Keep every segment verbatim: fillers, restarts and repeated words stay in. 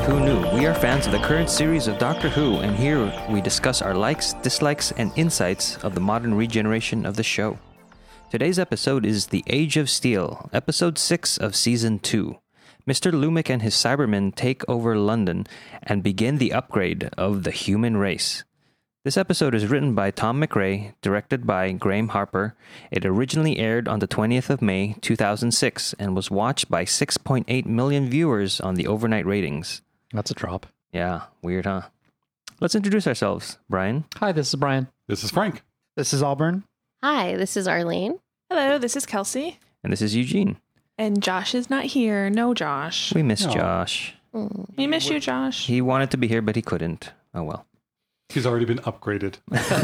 Who Knew. We are fans of the current series of Doctor Who, and here we discuss our likes, dislikes, and insights of the modern regeneration of the show. Today's episode is The Age of Steel, episode six of season two. Mister Lumic and his Cybermen take over London and begin the upgrade of the human race. This episode is written by Tom McRae, directed by Graham Harper. It originally aired on the twentieth of May, two thousand six, and was watched by six point eight million viewers on the overnight ratings. That's a drop. Yeah, weird, huh? Let's introduce ourselves. Brian. Hi, this is Brian. This is Frank. This is Auburn. Hi, this is Arlene. Hello, this is Kelsey. And this is Eugene. And Josh is not here. No, Josh. We miss Oh. Josh. Mm. We miss you, Josh. He wanted to be here, but he couldn't. Oh well. He's already been upgraded.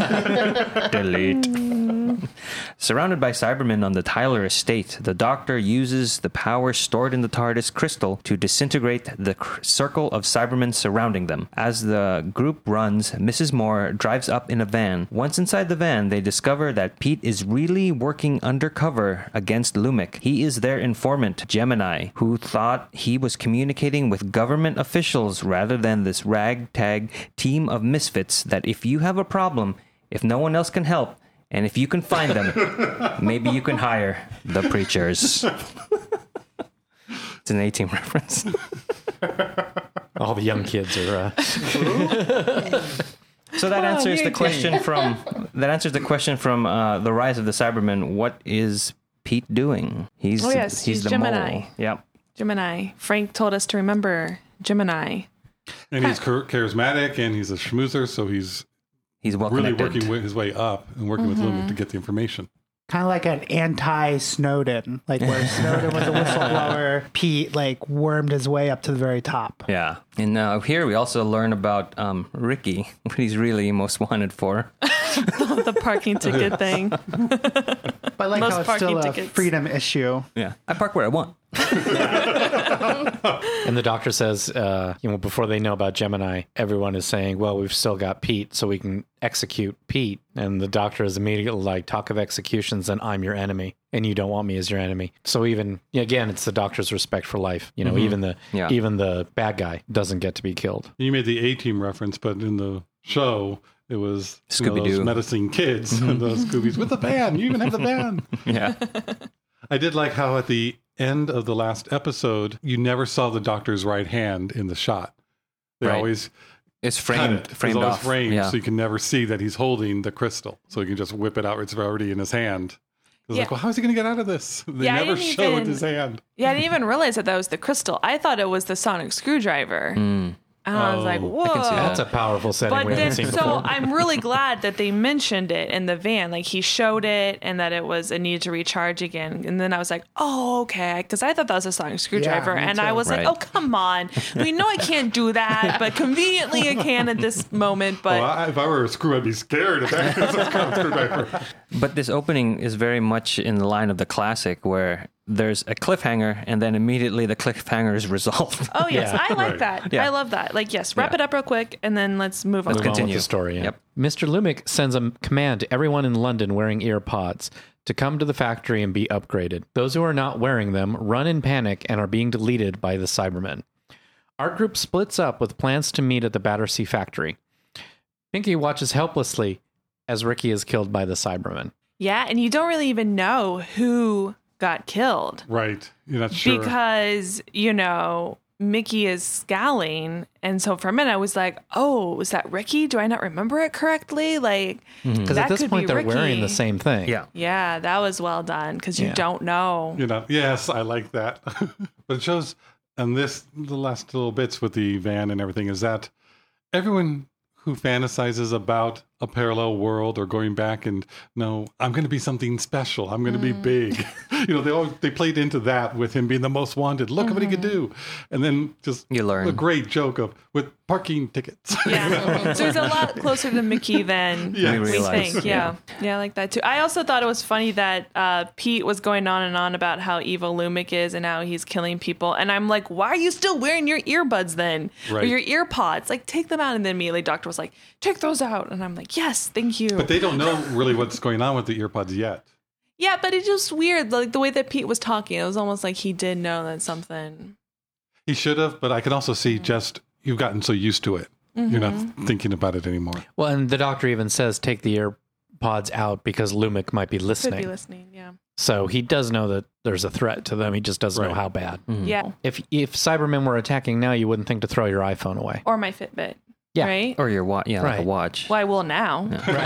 Delete. Surrounded by Cybermen on the Tyler estate, the Doctor uses the power stored in the TARDIS crystal to disintegrate the cr- circle of Cybermen surrounding them. As the group runs, Missus Moore drives up in a van. Once inside the van, they discover that Pete is really working undercover against Lumic. He is their informant, Gemini, who thought he was communicating with government officials rather than this ragtag team of misfits that if you have a problem, if no one else can help, and if you can find them, maybe you can hire the preachers. It's an A-Team reference. All the young kids are... Uh... So that answers Oh, the you question from that answers the question from uh, the Rise of the Cybermen. What is Pete doing? He's Oh, yes, he's the Gemini. mole. Yep. Gemini. Frank told us to remember Gemini. And he's char- charismatic and he's a schmoozer, so he's He's well really connected. working his way up and working Mm-hmm. with Lumic to get the information. Kind of like an anti-Snowden, like where Snowden was a whistleblower, Pete like wormed his way up to the very top. Yeah. And uh, here we also learn about um, Ricky, what he's really most wanted for. The parking ticket thing. But I like Most how it's parking still a tickets. freedom issue. Yeah. I park where I want. And the doctor says, uh, you know, before they know about Gemini, everyone is saying, well, we've still got Pete, so we can execute Pete. And the doctor is immediately like, talk of executions, and I'm your enemy, and you don't want me as your enemy. So even, again, it's the doctor's respect for life. You know, Mm-hmm. even the Yeah. even the bad guy doesn't get to be killed. You made the A-Team reference, but in the show, it was you know, Scooby-Doo. those menacing kids Mm-hmm. and those Scoobies with the van. You even have the van. Yeah. I did like how at the end of the last episode, you never saw the doctor's right hand in the shot. They Right. always It's cut framed, it. framed it's always off. framed, Yeah. so you can never see that he's holding the crystal. So you can just whip it out. It's already in his hand. It's Yeah. like, well, how is he going to get out of this? They Yeah, I never didn't showed even- his hand. Yeah, I didn't even realize that that was the crystal. I thought it was the sonic screwdriver. Mm. And I was Oh, like, I whoa. can see that. That's a powerful setting But we haven't then, seen so before. I'm really glad that they mentioned it in the van. Like he showed it and that it was, it needed to recharge again. And then I was like, oh, okay. Because I thought that was a sonic screwdriver. me and too. I was Right. like, oh, come on. We know I can't do that, but conveniently I can at this moment. But Well, I, if I were a screw, I'd be scared if that was a screwdriver. But this opening is very much in the line of the classic where there's a cliffhanger and then immediately the cliffhanger is resolved. oh, yes, Yeah. I like Right. that. Yeah. I love that. Like, yes, wrap Yeah. it up real quick and then let's move on. Let's Move on continue. with the story. Yeah. Yep. Mister Lumic sends a command to everyone in London wearing ear pods to come to the factory and be upgraded. Those who are not wearing them run in panic and are being deleted by the Cybermen. Our group splits up with plans to meet at the Battersea factory. Pinky watches helplessly as Ricky is killed by the Cybermen. Yeah, and you don't really even know who got killed. Right. You're not sure. Because, you know, Mickey is scowling. And so for a minute, I was like, oh, is that Ricky? Do I not remember it correctly? Like, Because that at this could point, be they're wearing Ricky. the same thing. Yeah. Yeah, that was well done because you Yeah. don't know. You know, yes, I like that. But it shows, and this, the last little bits with the van and everything, is that everyone who fantasizes about a parallel world or going back and, no, I'm going to be something special. I'm going to be big. You know, they all, they played into that with him being the most wanted. Look at what he could do. And then just You learn. a great joke of with parking tickets. Yeah. So he's a lot closer to Mickey than Yeah. We we realize. think. Yeah. yeah. I like that too. I also thought it was funny that uh, Pete was going on and on about how evil Lumic is and how he's killing people. And I'm like, why are you still wearing your earbuds then? Or Right. your ear pods? Like, take them out. And then immediately Doctor was like, take those out. And I'm like, yes, thank you. But they don't know really what's going on with the earpods yet. Yeah, but it's just weird. Like the way that Pete was talking, it was almost like he did know that something. He should have, but I can also see just you've gotten so used to it. Mm-hmm. You're not thinking about it anymore. Well, and the doctor even says take the AirPods out because Lumic might be Could listening. be listening, yeah. So he does know that there's a threat to them. He just doesn't know Right. how bad. Yeah. If if Cybermen were attacking now, you wouldn't think to throw your iPhone away. Or my Fitbit. Yeah. Right? Or your watch, yeah, like a Right. watch. Well, I will now.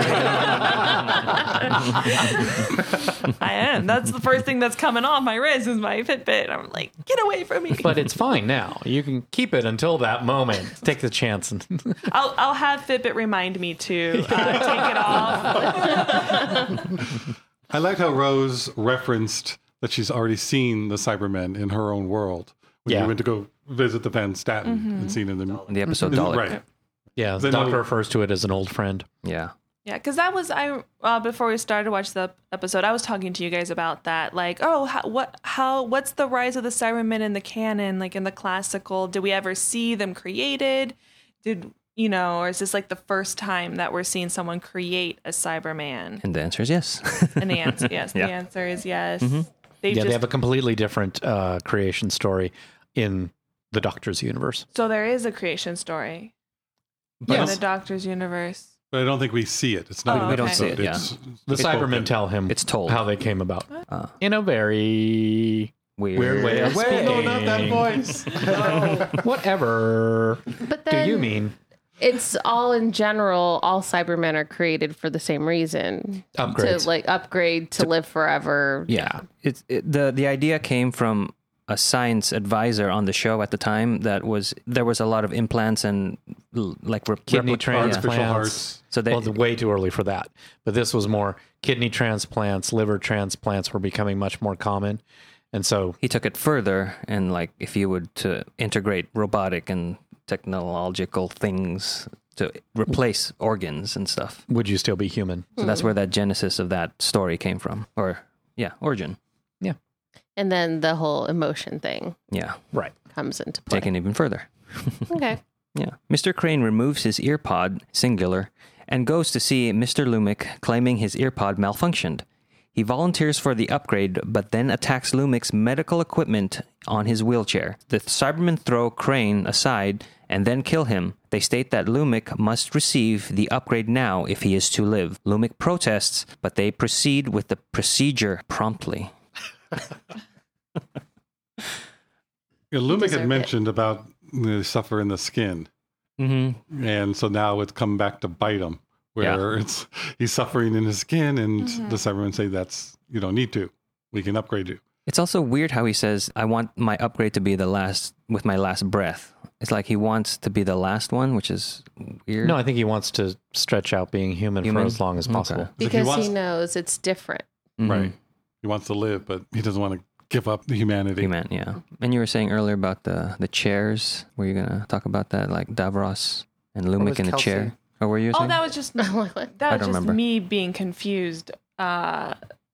I am. That's the first thing that's coming off my wrist is my Fitbit. I'm like, get away from me. But it's fine now. You can keep it until that moment. Take the chance. And I'll I'll have Fitbit remind me to uh, take it off. I like how Rose referenced that she's already seen the Cybermen in her own world. When Yeah. you went to go visit the Van Staten and seen in the, The episode in the- Dalek. right. yeah, the They doctor know- refers to it as an old friend. Yeah. Yeah, because that was I uh, before we started to watch the episode. I was talking to you guys about that. Like, oh, how, what, how, what's the rise of the Cybermen in the canon? Like in the classical, did we ever see them created? Did you know, or is this like the first time that we're seeing someone create a Cyberman? And the answer is yes. And the answer, yes, Yeah. the answer is yes. Mm-hmm. They Yeah, just they have a completely different uh, creation story in the Doctor's universe. so there is a creation story in Yes. the Doctor's universe. But I don't think we see it. It's not Oh, an we don't episode. see it, yeah. It's, The it's Cybermen spoken. tell him It's told. how they came about Uh, in a very weird. weird way of Wait, speaking. no, not that voice. Whatever But do then you mean? it's all in general, all Cybermen are created for the same reason. Upgrades. To like upgrade to, live forever. Yeah, it's it, the the idea came from a science advisor on the show at the time. That was there was a lot of implants and l- like re- Kidney replica- transplants. Artificial hearts. So they well, it's way too early for that. But this was more kidney transplants, liver transplants were becoming much more common. And so he took it further, and like if you would to integrate robotic and technological things to replace organs and stuff. would you still be human? So that's where that genesis of that story came from, or yeah, origin. And then the whole emotion thing Yeah, Right. comes into play. taken even further. Okay. Yeah. Mister Crane removes his earpod, singular, and goes to see Mister Lumic, claiming his earpod malfunctioned. He volunteers for the upgrade, but then attacks Lumic's medical equipment on his wheelchair. The Cybermen throw Crane aside and then kill him. They state that Lumic must receive the upgrade now if he is to live. Lumic protests, but they proceed with the procedure promptly. Yeah, Lumic deserve had it. mentioned about the suffer in the skin. Mm-hmm. And so now it's come back to bite him, where it's he's suffering in his skin, and Mm-hmm. the Cybermen say that's you don't need to. We can upgrade you. It's also weird how he says, I want my upgrade to be the last, with my last breath. It's like he wants to be the last one, which is weird. No, I think he wants to stretch out being human, Human? for as long as Okay. possible. As if he Because wants- he knows it's different. Mhm. Right. He wants to live, but he doesn't want to give up the humanity. Human, yeah. And you were saying earlier about the, the chairs. Were you going to talk about that? Like Davros and was Lumic in the Kelsey? chair? Or were you Oh, saying? that was just that I was don't just remember. me being confused. Uh,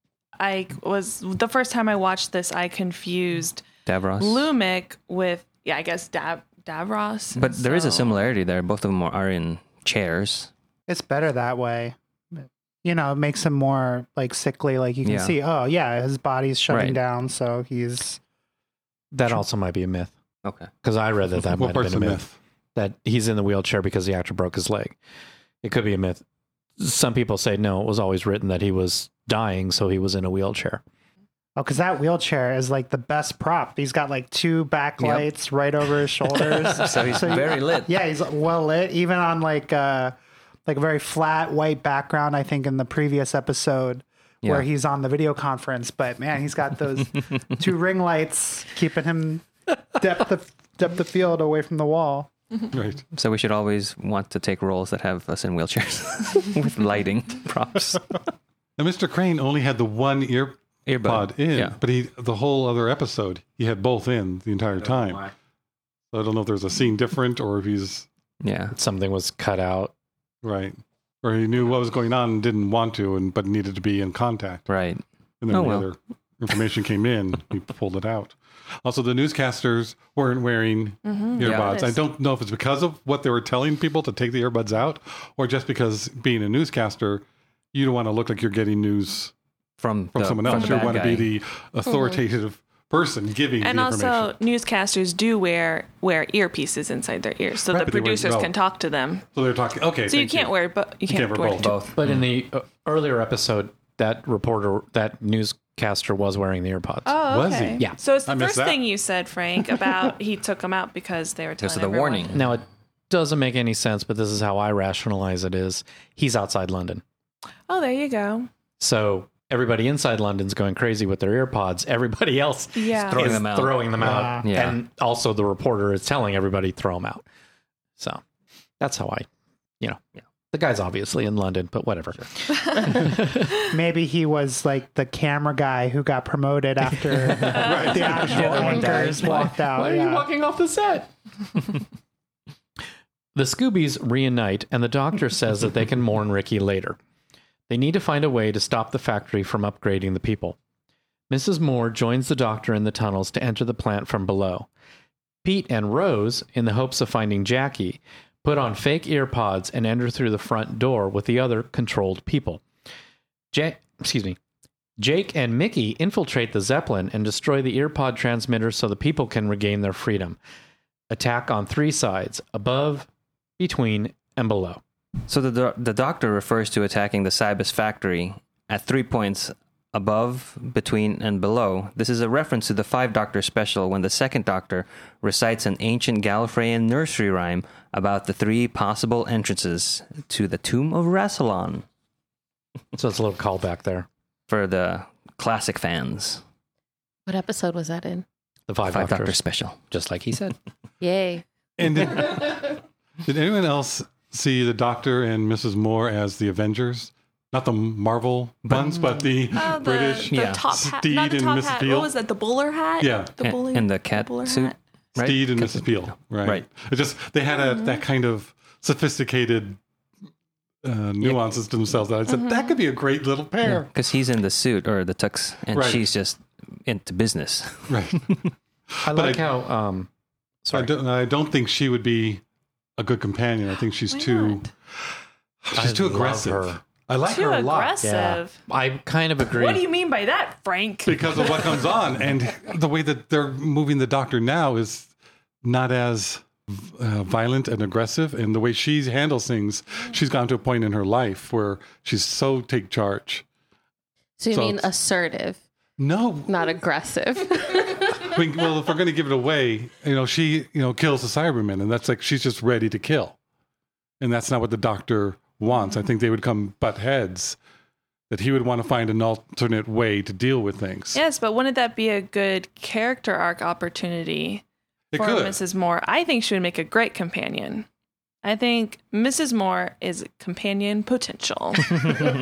I was the first time I watched this, I confused Davros? Lumic with yeah, I guess Dav Davros. But there is a So- similarity there. Both of them are in chairs. It's better that way. You know, it makes him more like sickly. Like you can Yeah. see, oh yeah, his body's shutting Right. down, so he's That also might be a myth. Okay. Because I read that that What might have part's been a the myth. myth? That he's in the wheelchair because the actor broke his leg. It could be a myth. Some people say no, it was always written that he was dying, so he was in a wheelchair. oh, because that wheelchair is like the best prop. He's got like two backlights right over his shoulders. So he's you- very lit. Yeah, he's well lit, even on like uh like a very flat white background. I think in the previous episode where Yeah. he's on the video conference, but man, he's got those two ring lights keeping him depth of depth of field away from the wall. Right. So we should always want to take roles that have us in wheelchairs with lighting props. And Mister Crane only had the one ear Earbud. pod in, Yeah. but he the whole other episode he had both in the entire time. So I don't know if there's a scene different or if he's Yeah. Something was cut out. right, or he knew what was going on and didn't want to, and but needed to be in contact. Right. And then Oh, the well. other information came in, he pulled it out. Also, the newscasters weren't wearing earbuds. Yeah. I don't know if it's because of what they were telling people to take the earbuds out, or just because being a newscaster, you don't want to look like you're getting news From, from the, someone from else. the You bad want to guy. be the authoritative person giving And the also, information. newscasters do wear wear earpieces inside their ears, so Right, the but they wear producers both. can talk to them. So they're talking. Okay, So you thank can't wear, but you can't, can't wear wear both. Both. But in the uh, earlier episode, that reporter, that newscaster was wearing the earpods. Oh, Was he? okay. Yeah. So it's the I missed first that. thing you said, Frank, about he took them out because they were telling Because of the everyone. warning. Now, it doesn't make any sense, but this is how I rationalize it is he's outside London. Oh, there you go. So everybody inside London's going crazy with their earpods. Everybody else Yeah. Throwing is them out. throwing them out. Yeah. And also the reporter is telling everybody throw them out. So that's how I, you know, Yeah. the guy's obviously in London, but whatever. Maybe he was like the camera guy who got promoted after the actual other one anchors died. walked out. Why are yeah. you walking off the set? The Scoobies reunite, and the doctor says that they can mourn Ricky later. They need to find a way to stop the factory from upgrading the people. Missus Moore joins the doctor in the tunnels to enter the plant from below. Pete and Rose, in the hopes of finding Jackie, put on fake ear pods and enter through the front door with the other controlled people. Ja- excuse me. Jake and Mickey infiltrate the Zeppelin and destroy the earpod transmitter so the people can regain their freedom. Attack on three sides, above, between, and below. So the do- the doctor refers to attacking the Cybus factory at three points above, between, and below. This is a reference to the Five Doctor special when the second Doctor recites an ancient Gallifreyan nursery rhyme about the three possible entrances to the tomb of Rassilon So it's a little callback there. for the classic fans. What episode was that in? The Five, Five Doctors, Doctor special. just like he said. Yay. And did, did anyone else see the Doctor and Missus Moore as the Avengers? Not the Marvel ones, but the Oh, the, British. the Yeah. top hat. Steed Not the and top Missus hat. Peel. What was that? The bowler hat? Yeah. The And- bowling, and the cat bowler suit. hat. Right? Steed and Missus Peel. Right. Right. It just they had a, that kind of sophisticated uh, nuances to themselves that I said that could be a great little pair. Because he's in the suit or the tux, and Right. she's just into business. Right. I But like I- how. Um, I sorry. don't, I don't think she would be a good companion. I think she's Why too not? she's I too love aggressive. her. I like Too her a lot aggressive. I kind of agree. What do you mean by that, Frank? because of what comes on, and the way that they're moving the Doctor now is not as uh, violent and aggressive, and the way she handles things, she's gone to a point in her life where she's so take charge. So you So mean it's- assertive, No, not aggressive. I mean, well, if we're going to give it away, you know, she, you know, kills the Cybermen, and that's like she's just ready to kill, and that's not what the Doctor wants. I think they would come butt heads. That he would want to find an alternate way to deal with things. Yes, but wouldn't that be a good character arc opportunity it for could. Missus Moore? I think she would make a great companion. I think Missus Moore is companion potential. See,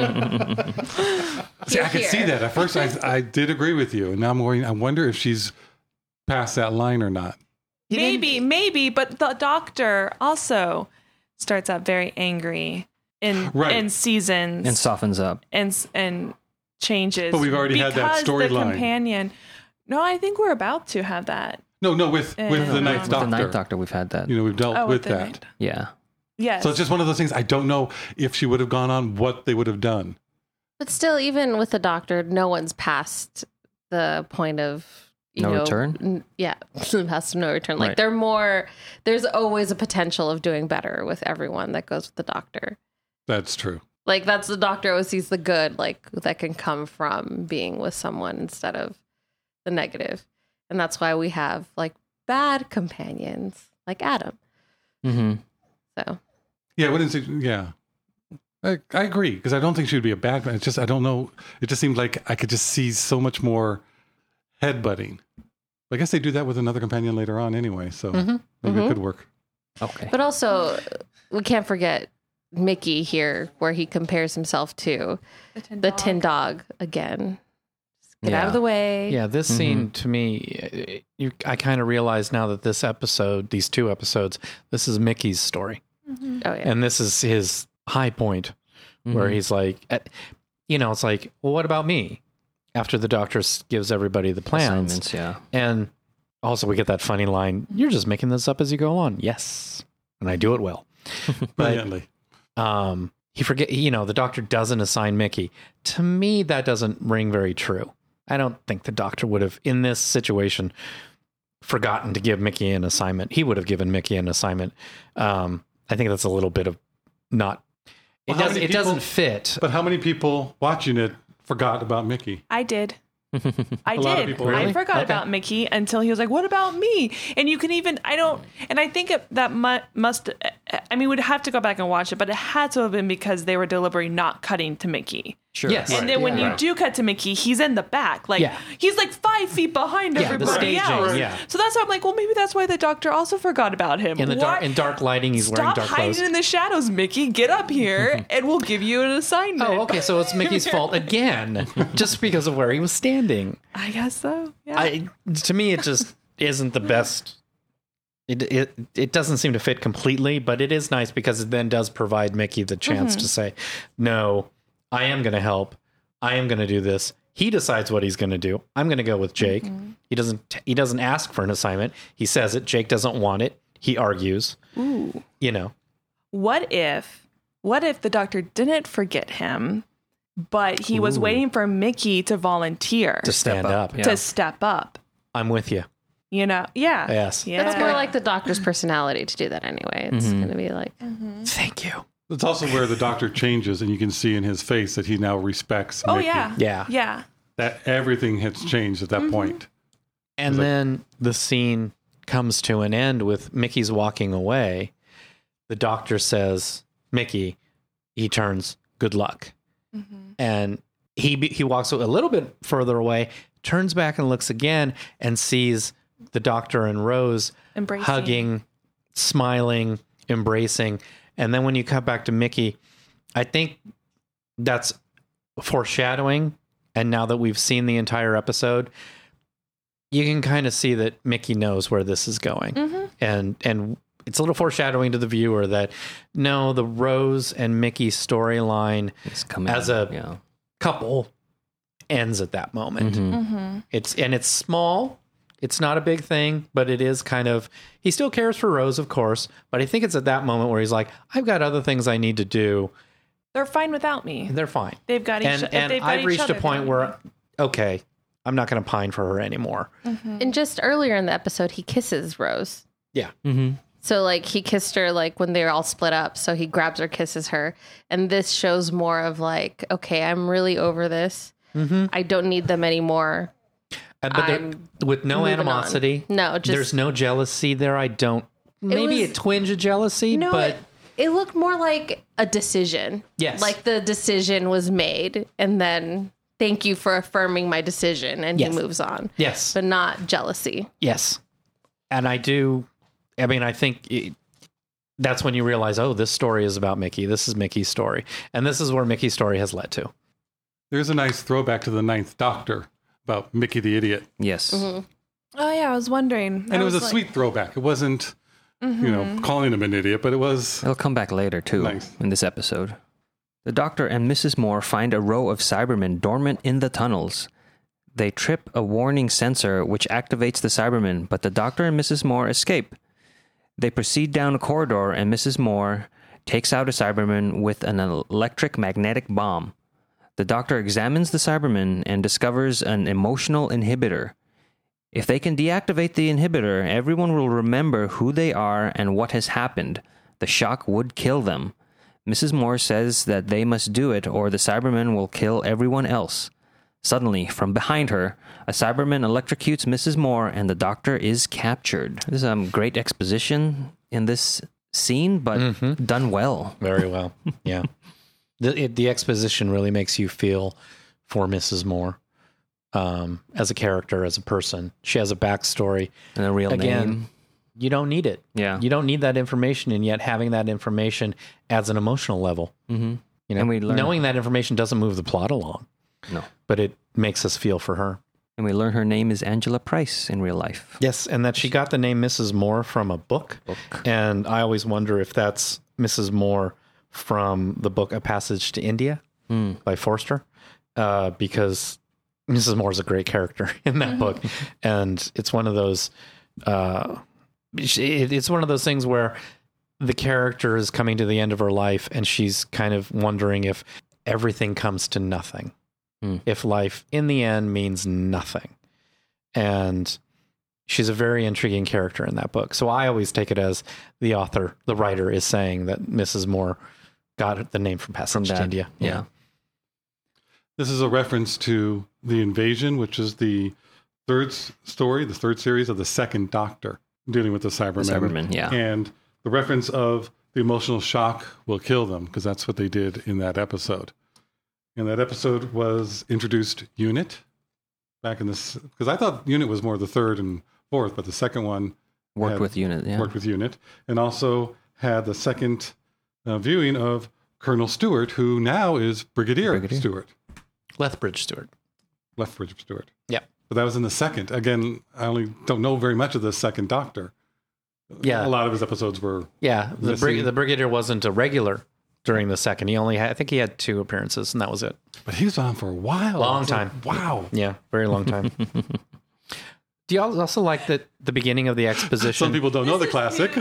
I could see that. At first, I, I did agree with you, and now I'm going. I wonder if she's past that line or not. maybe, maybe, but the Doctor also starts out very angry in Right. in seasons And softens up. and and changes. But we've already had that because the storyline. companion. No, I think we're about to have that. No, no, with with Yeah. the Ninth With With Doctor. the Ninth Doctor, we've had that. You know, we've dealt Oh, with the that. night. Yeah. Yes. So it's just one of those things. I don't know if she would have gone on, what they would have done. But still, even with the Doctor, no one's past the point of you No know, return? n- Yeah, past no return. Like Right. they're more. There's always a potential of doing better with everyone that goes with the Doctor. That's true. Like that's the Doctor always sees the good, like that can come from being with someone instead of the negative, and that's why we have like bad companions like Adam. Mm-hmm. So Yeah. What is it? Yeah. I, I agree because I don't think she would be a bad man. It's just I don't know. It just seemed like I could just see so much more headbutting. I guess they do that with another companion later on anyway, so Mhm. maybe Mhm. it could work. Okay. But also, we can't forget Mickey here, where he compares himself to the tin the dog. Tin Dog again. Just get out Yeah. of the way. Yeah, this scene to me, you, I kind of realize now that this episode, these two episodes, this is Mickey's story. Mm-hmm. Oh, yeah. And this is his high point where Mhm. he's like, eh, you know, it's like, well, what about me? After the doctor s- gives everybody the plans. Assignments, yeah. And also, we get that funny line, you're just making this up as you go along. Yes. And I do it well. But Brilliantly. um, he forget, you know, the doctor doesn't assign Mickey. To me, that doesn't ring very true. I don't think the doctor would have, in this situation, forgotten to give Mickey an assignment. He would have given Mickey an assignment. Um, I think that's a little bit of not. It Well, how doesn't. many It people- doesn't fit. But how many people watching it forgot about Mickey? I did. I A lot of did. people- Really? I forgot Okay. about Mickey until he was like, "What about me?" And you can even I don't. And I think it, that mu- must. I mean, we'd have to go back and watch it, but it had to have been because they were deliberately not cutting to Mickey. Sure. Yes. And then when Yeah. you do cut to Mickey, he's in the back. Like Yeah. he's like five feet behind Yeah, the everybody staging, else. yeah. So that's why I'm like, well, maybe that's why the doctor also forgot about him. In the Why- dark, in dark lighting, he's wearing Stop dark hiding clothes. in the shadows, Mickey. Get up here, and we'll give you an assignment. Oh, okay. So it's Mickey's fault again, just because of where he was standing. I guess so. Yeah. I, to me, it just isn't the best. It, it it doesn't seem to fit completely, but it is nice because it then does provide Mickey the chance to say, "No, I am going to help. I am going to do this." He decides what he's going to do. I'm going to go with Jake. He doesn't. He doesn't ask for an assignment. He says it. Jake doesn't want it. He argues. Ooh. You know. What if, what if the doctor didn't forget him, but he was Ooh. waiting for Mickey to volunteer To stand up. Yeah. to step up? I'm with you. You know? Yeah. Yes. Yeah. That's more like the doctor's personality to do that anyway. It's Mhm. going to be like, Thank you. It's also where the doctor changes, and you can see in his face that he now respects Oh Mickey. yeah. Yeah. Yeah. That everything has changed at that point. And like- then the scene comes to an end with Mickey's walking away. The doctor says, "Mickey," he turns, "Good luck." And he he walks a little bit further away, turns back and looks again, and sees the doctor and Rose Embracing. hugging, smiling, embracing. And then when you cut back to Mickey, I think that's foreshadowing. And now that we've seen the entire episode, you can kind of see that Mickey knows where this is going. And and it's a little foreshadowing to the viewer that no, the Rose and Mickey storyline It's coming as a yeah. couple ends at that moment. Mhm. It's and it's small. It's not a big thing, but it is kind of. He still cares for Rose, of course, but I think it's at that moment where he's like, "I've got other things I need to do." They're fine without me. They're fine, They've got each. and if and they've got I've each reached a other, point they're where, okay, I'm not going to pine for her anymore. and just earlier in the episode, he kisses Rose. Yeah, Mm-hmm. So like he kissed her like when they were all split up. So he grabs her, kisses her, and this shows more of like, okay, I'm really over this. mm-hmm. I don't need them anymore. but there, I'm with no moving on. animosity, No, just there's no jealousy there. I don't. Maybe was- a twinge of jealousy, no. but it, it looked more like a decision. yes, Like the decision was made, and then thank you for affirming my decision, and Yes. he moves on, yes, but not jealousy. yes, and I do. I mean, I think it, that's when you realize, oh, this story is about Mickey. This is Mickey's story, and this is where Mickey's story has led to. There's a nice throwback to the Ninth Doctor about Mickey the Idiot. Yes. Mm-hmm. Oh yeah, I was wondering. And it was, a sweet throwback. It wasn't, you know, calling him an idiot, but it was It'll come back later, too, Nice. in this episode. The Doctor and Missus Moore find a row of Cybermen dormant in the tunnels. They trip a warning sensor which activates the Cybermen, but the Doctor and Missus Moore escape. They proceed down a corridor, and Missus Moore takes out a Cyberman with an electric magnetic bomb. The Doctor examines the Cyberman and discovers an emotional inhibitor. If they can deactivate the inhibitor, everyone will remember who they are and what has happened. The shock would kill them. Missus Moore says that they must do it or the Cybermen will kill everyone else. Suddenly, from behind her, a Cyberman electrocutes Missus Moore and the Doctor is captured. There's some great exposition in this scene, but Mhm. done well. Very well. Yeah. The, it, the exposition really makes you feel for Missus Moore um, as a character, as a person. She has a backstory. And a real Again, name. You don't need it. Yeah. You don't need that information, and yet having that information adds an emotional level. Mm-hmm. You know, And we learn- knowing that information doesn't move the plot along, No. but it makes us feel for her. And we learn her name is Angela Price in real life. Yes, and that she got the name Missus Moore from a book. Book. And I always wonder if that's Missus Moore from the book A Passage to India Mm. by Forster, uh, because Missus Moore is a great character in that book. And it's one of those, uh, it, it's one of those things where the character is coming to the end of her life and she's kind of wondering if everything comes to nothing. Mm. if life in the end means nothing. And she's a very intriguing character in that book. So I always take it as the author, the writer, is saying that Missus Moore got the name from Passage From to that, India. yeah. This is a reference to The Invasion, which is the third s- story, the third series of the Second Doctor, dealing with the The Cybermen. Cybermen, yeah. And the reference of the emotional shock will kill them, because that's what they did in that episode. And that episode was introduced Unit back in this, because I thought Unit was more the third and fourth, but the second one Worked had- with Unit, yeah. worked with Unit, and also had the second uh, viewing of Colonel Stewart, who now is Brigadier, Brigadier. Stewart, Lethbridge Stewart. Lethbridge Stewart. Yep. But that was in the second. Again, I only don't know very much of the second Doctor. Yeah. A lot of his episodes were. Yeah. The, Missing. brig- the Brigadier wasn't a regular during the second. He only had, I think he had two appearances, and that was it. But he was on for a while. Long It's like, time. wow. Yeah. Very long time. Do you also like that the beginning of the exposition? Some people don't know the classic.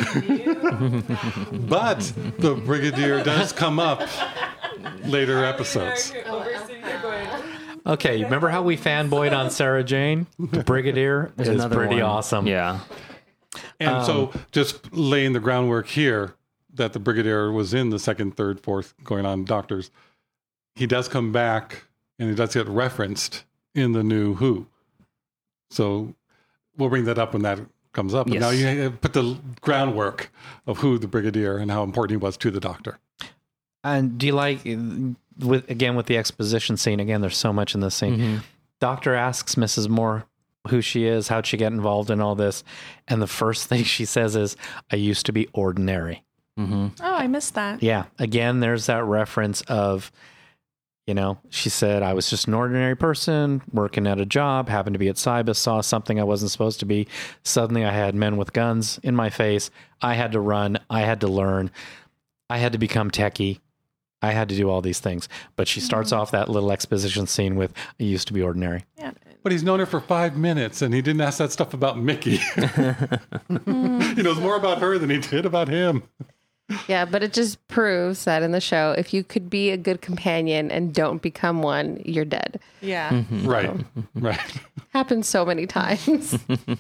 But the Brigadier does come up later episodes. Okay, you remember how we fanboyed on Sarah Jane? The Brigadier is Another pretty one. awesome. Yeah. And so just laying the groundwork here that the Brigadier was in the second, third, fourth going on Doctors. He does come back and he does get referenced in the new Who. So we'll bring that up when that comes up. But Yes. now you put the groundwork of who the Brigadier and how important he was to the Doctor. And do you like, with again, with the exposition scene, again, there's so much in this scene. Mhm. Doctor asks Missus Moore who she is, how'd she get involved in all this. And the first thing she says is, I used to be ordinary. Mm-hmm. Oh, I missed that. Yeah. Again, there's that reference of, you know, she said, I was just an ordinary person working at a job, happened to be at Cybus, saw something I wasn't supposed to be. Suddenly I had men with guns in my face. I had to run. I had to learn. I had to become techie. I had to do all these things. But she starts off that little exposition scene with, I used to be ordinary. Yeah. But he's known her for five minutes and he didn't ask that stuff about Mickey. He knows more about her than he did about him. Yeah, but it just proves that in the show, if you could be a good companion and don't become one, you're dead. Yeah. Right. Right. Happens so many times.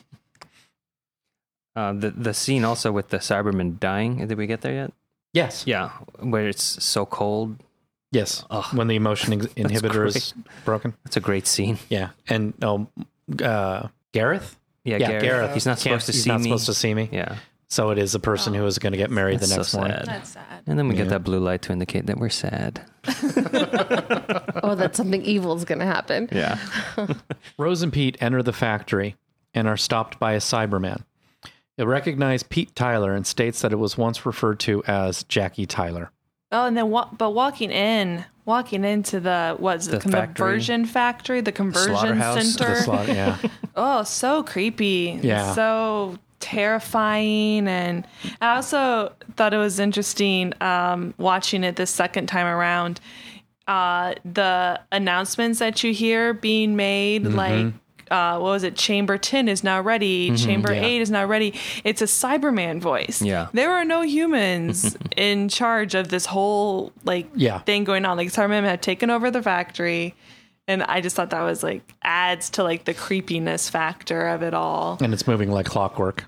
Uh, the the scene also with the Cybermen dying. Did we get there yet? Yes. Yeah, where it's so cold. Yes. Ugh. When the emotion ex- inhibitor is broken. That's a great scene. Yeah. And oh, uh, Gareth? Yeah, Yeah, Gareth. Gareth. He's not Can't- supposed to he's see not me. supposed to see me. Yeah, So it is the person who is going to get married That's the so next morning. sad. That's sad. and then we Yeah. get that blue light to indicate that we're sad. Oh, that something evil is going to happen. Yeah. Rose and Pete enter the factory and are stopped by a Cyberman. It recognized Pete Tyler and states that it was once referred to as Jackie Tyler. Oh, and then wa- but walking in, walking into the what's The the, factory. conversion factory, the conversion slaughterhouse. center. The slot, yeah. Oh, so creepy. Yeah. So terrifying. And I also thought it was interesting um, watching it the second time around. Uh, the announcements that you hear being made, Mm-hmm. like, uh, what was it? Chamber ten is now ready. Chamber yeah. eight is now ready. It's a Cyberman voice. Yeah. There are no humans in charge of this whole like Yeah. thing going on. Like Cybermen had taken over the factory. And I just thought that was like adds to like the creepiness factor of it all. And it's moving like clockwork.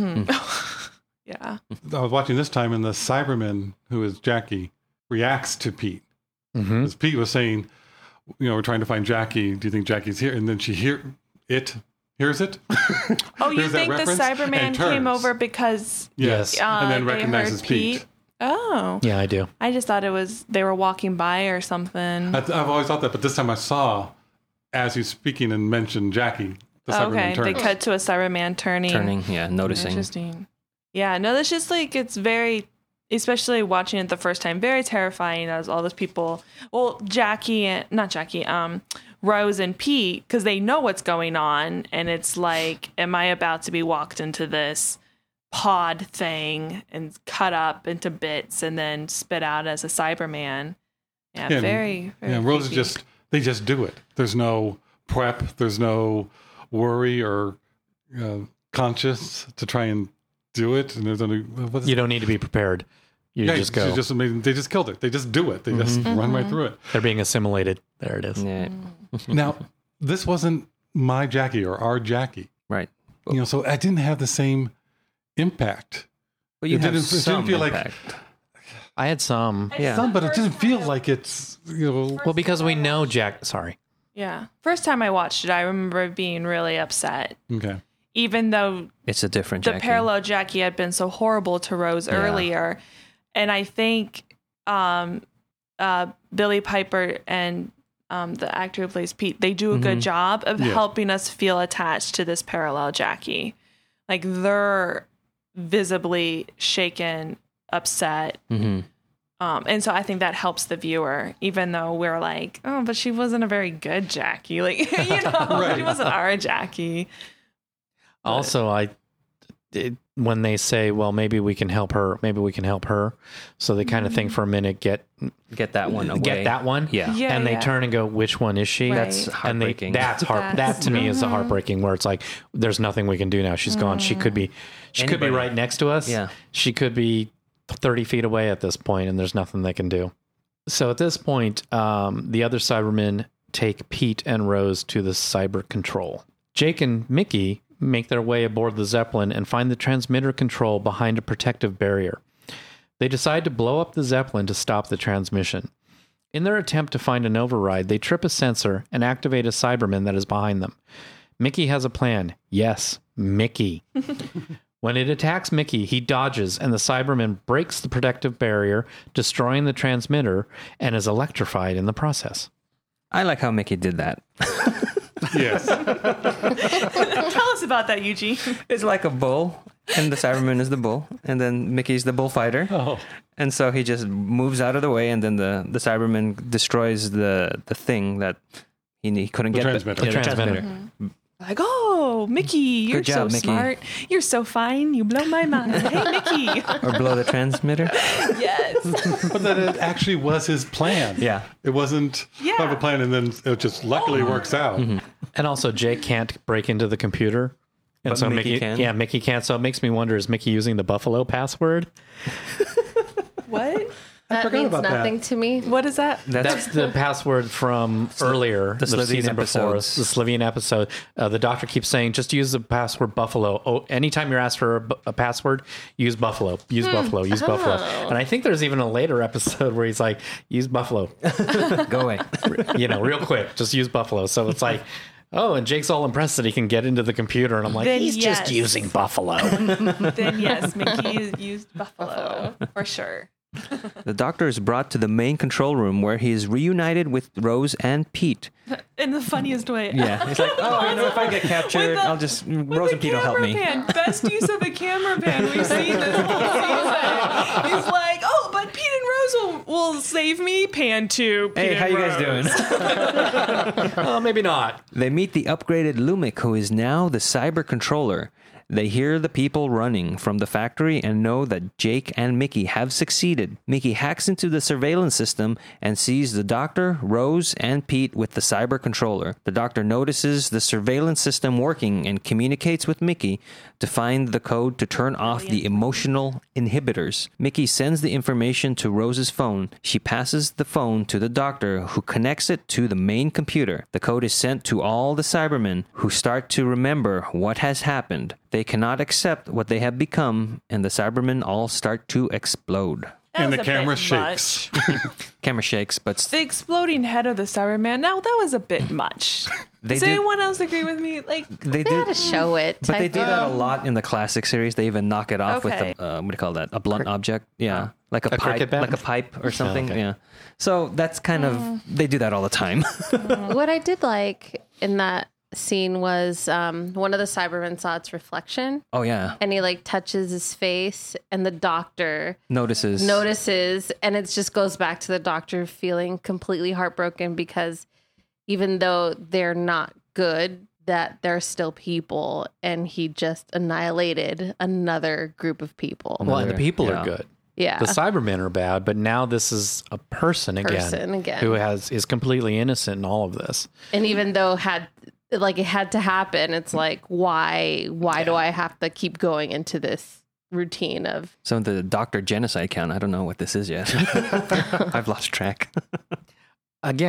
Yeah. I was watching this time and the Cyberman, who is Jackie, reacts to Pete. Mm-hmm. Because Pete was saying, you know, we're trying to find Jackie. Do you think Jackie's here? And then she hear it, hears it. Oh, you Hears that think the reference Cyberman and came turns. over because Yes. uh, and then they recognizes heard Pete. Oh, Yeah, I do. I just thought it was they were walking by or something. I, I've always thought that, but this time I saw, as he's speaking and mentioned Jackie, the Cyberman Okay, they turns. cut to a Cyberman turning. Turning, yeah, noticing. Interesting. Yeah, no, that's just like it's very, especially watching it the first time, very terrifying as all those people. Well, Jackie and not Jackie, um, Rose and Pete, because they know what's going on, and it's like, am I about to be walked into this pod thing and cut up into bits and then spit out as a Cyberman? Yeah, Yeah, very, very. Yeah, Rose is creepy. just, they just do it. There's no prep, there's no worry or uh, conscious to try and do it. And there's only, what is You don't need to be prepared. You yeah, just she's go. just amazing. They just killed it. They just do it. They just run right through it. They're being assimilated. There it is. Yeah. Now, this wasn't my Jackie or our Jackie. Right. You know, so I didn't have the same impact. But you It have didn't- it didn't some feel like- impact. I had some. Yeah. Some, but it doesn't feel like it's, you know, Well, because we know Jack. Sorry. Yeah. First time I watched it, I remember being really upset. okay. Even though It's a different the Jackie. parallel Jackie had been so horrible to Rose Yeah. earlier. And I think um, uh, Billy Piper and um, the actor who plays Pete, they do a good job of Yeah. helping us feel attached to this parallel Jackie. Like they're visibly shaken, upset. hmm Um, and so I think that helps the viewer, even though we're like, oh, but she wasn't a very good Jackie. Like, you know, she wasn't our Jackie. Also, I it, when they say, "Well, maybe we can help her. Maybe we can help her," so they kind of think for a minute, get Get that one away. get that one, Yeah. Yeah, and they yeah. turn and go, "Which one is she?" Right. That's And they, heartbreaking. that's heart. That's- That to me is a heartbreaking. Where it's like, there's nothing we can do now. She's gone. She could be, she could be Anybody. right next to us. Yeah. She could be thirty feet away at this point, and there's nothing they can do. So at this point, um, the other Cybermen take Pete and Rose to the cyber control. Jake and Mickey make their way aboard the Zeppelin and find the transmitter control behind a protective barrier. They decide to blow up the Zeppelin to stop the transmission. In their attempt to find an override, they trip a sensor and activate a Cyberman that is behind them. Mickey has a plan. Yes, Mickey. When it attacks Mickey, he dodges, and the Cyberman breaks the protective barrier, destroying the transmitter, and is electrified in the process. I like how Mickey did that. Yes. Tell us about that, Eugene. It's like a bull, and the Cyberman is the bull, and then Mickey's the bullfighter. Oh. And so he just moves out of the way, and then the, the Cyberman destroys the, the thing that he, he couldn't The get. transmitter. Yeah, The transmitter. Like, oh, Mickey, you're Good job, so Mickey. smart. You're so fine. You blow my mind. Hey, Mickey. Or blow the transmitter. Yes. But that it actually was his plan. Yeah. It wasn't Yeah. part of a plan, and then it just luckily works out. And also, Jake can't break into the computer. And But so Mickey Mickey, can? yeah, Mickey can't. So it makes me wonder: is Mickey using the Buffalo password? What? That forgot means about that. nothing to me. What is that? That's, That's the password from earlier, the the, Slivian season before, episodes. the Slivian episode. Uh, the doctor keeps saying, just use the password Buffalo. Oh, anytime you're asked for a, bu- a password, use Buffalo, use Buffalo, use Buffalo. And I think there's even a later episode where he's like, use Buffalo, go away. you know, real quick, just use Buffalo. So it's like, oh, and Jake's all impressed that he can get into the computer. And I'm like, Then he's yes. just using Buffalo. Then yes, Mickey used Buffalo for sure. The doctor is brought to the main control room where he is reunited with Rose and Pete. In the funniest way. Yeah. He's like, oh, you know, if I get captured, With the- I'll just, With Rose the and Pete will help camera me. pan. Best use of the camera pan we've seen this whole season. He's like, oh, but Pete and Rose will, will save me. Pan two. Pete Hey, how and you guys Rose. doing? Oh, maybe not. They meet the upgraded Lumik, who is now the cyber controller. They hear the people running from the factory and know that Jake and Mickey have succeeded. Mickey hacks into the surveillance system and sees the doctor, Rose, and Pete with the cyber controller. The doctor notices the surveillance system working and communicates with Mickey to find the code to turn off the emotional inhibitors. Mickey sends the information to Rose's phone. She passes the phone to the doctor, who connects it to the main computer. The code is sent to all the Cybermen, who start to remember what has happened. They cannot accept what they have become, and the Cybermen all start to explode. That And was the a camera bit shakes. much. Camera shakes, but The exploding head of the Cyberman. Now that was a bit much. They Does did- anyone else agree with me? Like, they They had do. to show it. But they type do that a of- lot in the classic series. They even knock it off Okay. with a uh, what do you call that? A blunt object. Yeah, like a, A pipe, cricket bat? like a pipe or something. okay. Yeah. So that's kind of they do that all the time. What I did like in that scene was um, one of the Cybermen saw its reflection, oh yeah, and he like touches his face, and the doctor notices. notices, and it just goes back to the doctor feeling completely heartbroken because even though they're not good, that they're still people, and he just annihilated another group of people. Well, and the people Yeah. are good. Yeah, The Cybermen are bad, but now this is a person again, Person again. who has is completely innocent in all of this. and even though had like it had to happen, it's like why why do I have to keep going into this routine of So the Doctor Genocide count. I don't know what this is yet. I've lost track. Again,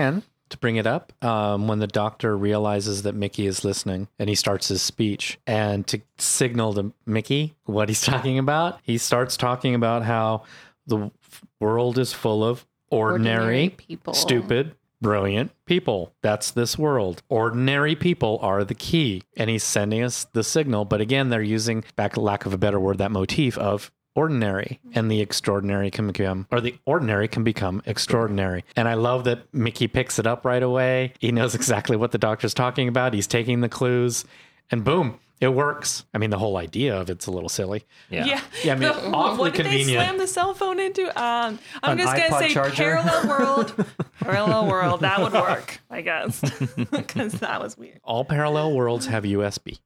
to bring it up um, when the doctor realizes that Mickey is listening and he starts his speech. And to signal to Mickey what he's talking about, he starts talking about how the world is full of ordinary, Ordinary people. stupid, brilliant people. That's this world. Ordinary people are the key. And he's sending us the signal. But again, they're using, back lack of a better word, that motif of ordinary, and the extraordinary can become, or the ordinary can become extraordinary. And I love that Mickey picks it up right away. He knows exactly what the doctor's talking about. He's taking the clues, and boom, it works. I mean, the whole idea of it's a little silly. Yeah. Yeah. Yeah, I mean, The- awfully what did convenient. they slam the cell phone into? Um, I'm An just going to iPod say charger? parallel world. Parallel world. That would work, I guess. Because that was weird. All parallel worlds have U S B.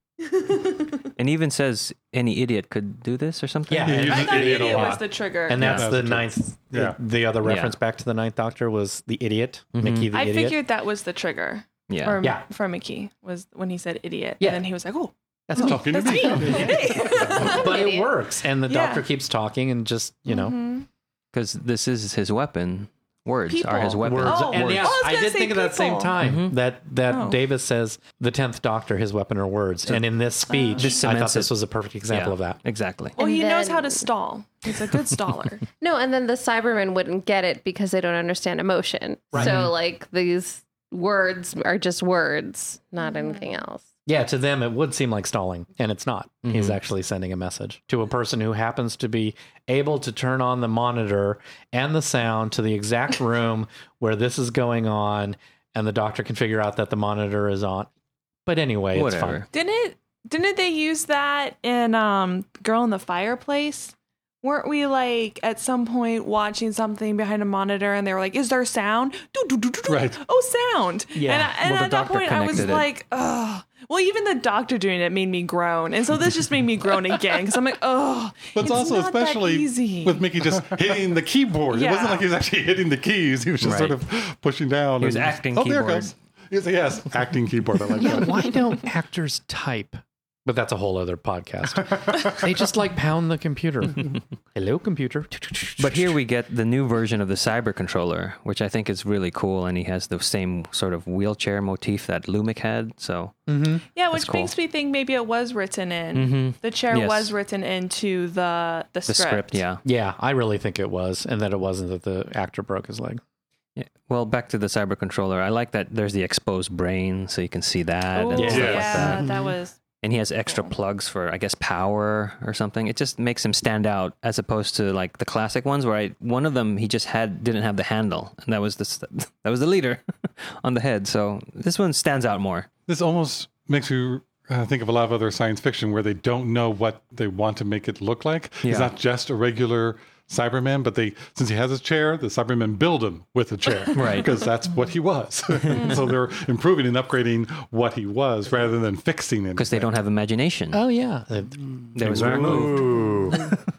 And even says any idiot could do this or something. Yeah. He And- uses I thought idiot a idiot was lot. the trigger. And that's Yeah. the That's true. ninth. Yeah. The other reference Yeah. back to the ninth Doctor was the idiot, Mickey the I idiot. figured that was the trigger. Yeah. Or Yeah. for Mickey was when he said idiot. Yeah. And then he was like, oh, That's all. Talking to that's me. me. Hey. But it Idiot. works, and the Yeah. doctor keeps talking, and just you know, Mhm. Because this is his weapon. Words are his People. weapon. words. Oh, and words. yeah, I was I gonna did say think of that same people. time Mhm. that that Oh. Davis says the tenth Doctor, his weapon are words, and in this speech, This I thought cements this it. was a perfect example Yeah, of that. Exactly. Well, And he knows how to then- stall. He's a good staller. No, and then the Cybermen wouldn't get it because they don't understand emotion. Right. So, like, these words are just words, not anything else. Yeah, to them it would seem like stalling, and it's not. He's Mhm. actually sending a message to a person who happens to be able to turn on the monitor and the sound to the exact room where this is going on, and the doctor can figure out that the monitor is on. But anyway, it's Whatever. fine. Didn't didn't they use that in um Girl in the Fireplace? Weren't we like at some point watching something behind a monitor and they were like, "Is there sound?" Do, do, do, do, do. Right. Oh, sound. Yeah. And, I, and Well, the at that doctor point, I was connected it. like, "Oh." Well, even the doctor doing it made me groan, and so this just made me groan again because I'm like, "Oh." But it's, also not that especially easy. with Mickey just hitting the keyboard. It Yeah. wasn't like he was actually hitting the keys. He was just Right. sort of pushing down. He was and- acting oh, there it keyboard. goes. Yes, yes, acting keyboard. I like Yeah, that. why don't actors type? But that's a whole other podcast. They just like pound the computer. Hello, computer. But here we get the new version of the cyber controller, which I think is really cool, and he has the same sort of wheelchair motif that Lumic had. So Mm-hmm. Yeah, That's which cool. makes me think maybe it was written in. Mhm. The chair Yes. was written into the the, the script. script, yeah. Yeah, I really think it was, and that it wasn't that the actor broke his leg. Yeah. Well, back to the cyber controller. I like that there's the exposed brain, so you can see that Oh, and yeah, stuff like that. that. Mm-hmm. was. And he has extra plugs for, I guess, power or something. It just makes him stand out as opposed to like the classic ones where I, one of them he just had didn't have the handle, and that was the that was the leader on the head. So this one stands out more. This almost makes you uh, think of a lot of other science fiction where they don't know what they want to make it look like. He's Yeah. not just a regular Cyberman, but they, since he has a chair, the Cybermen build him with a chair, Right. Because that's what he was. So they're improving and upgrading what he was rather than fixing it. Because they don't have imagination. Oh, yeah. They was removed.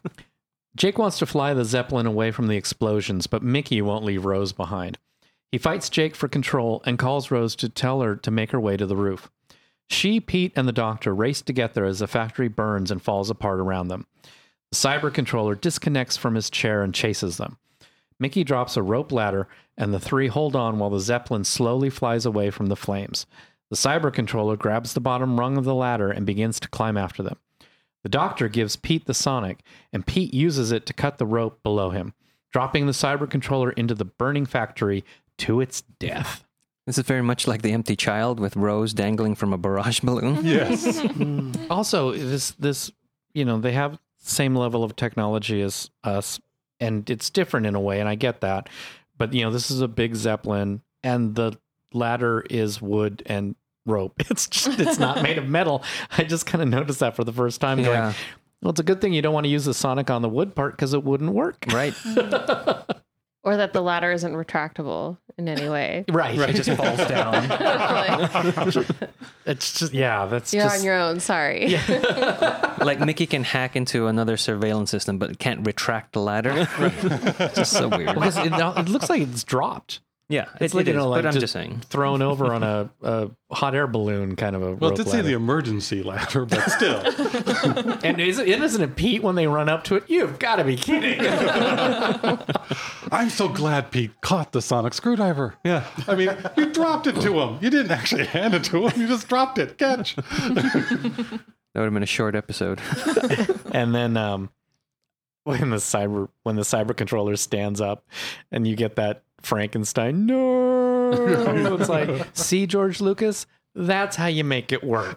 Jake wants to fly the Zeppelin away from the explosions, but Mickey won't leave Rose behind. He fights Jake for control and calls Rose to tell her to make her way to the roof. She, Pete, and the doctor race to get there as the factory burns and falls apart around them. The cyber controller disconnects from his chair and chases them. Mickey drops a rope ladder, and the three hold on while the Zeppelin slowly flies away from the flames. The cyber controller grabs the bottom rung of the ladder and begins to climb after them. The doctor gives Pete the sonic, and Pete uses it to cut the rope below him, dropping the cyber controller into the burning factory to its death. This is very much like the empty child with Rose dangling from a barrage balloon. Yes. Also, this this you know, they have same level of technology as us, and it's different in a way, and I get that. But you know, this is a big Zeppelin, and the ladder is wood and rope. It's just it's not made of metal. I just kind of noticed that for the first time. Going, Yeah. well, it's a good thing you don't want to use the sonic on the wood part because it wouldn't work. Right. Or that the ladder isn't retractable in any way. Right. It just falls down. Like, It's just yeah. That's you're just on your own. Sorry. Like Mickey can hack into another surveillance system, but can't retract the ladder. Just so weird. because it, it looks like it's dropped. Yeah, It's it, like, it you know, is, like but I'm just- just saying. Thrown over on a, a hot air balloon kind of a Well, it rope did say ladder. the emergency ladder, but still. And is it, isn't it Pete when they run up to it? You've got to be kidding. I I'm so glad Pete caught the sonic screwdriver. Yeah. I mean, you dropped it to him. You didn't actually hand it to him. You just dropped it. Catch. That would have been a short episode. And then um, when the cyber when the cyber controller stands up, and you get that Frankenstein, no, it's like, see, George Lucas, that's how you make it work.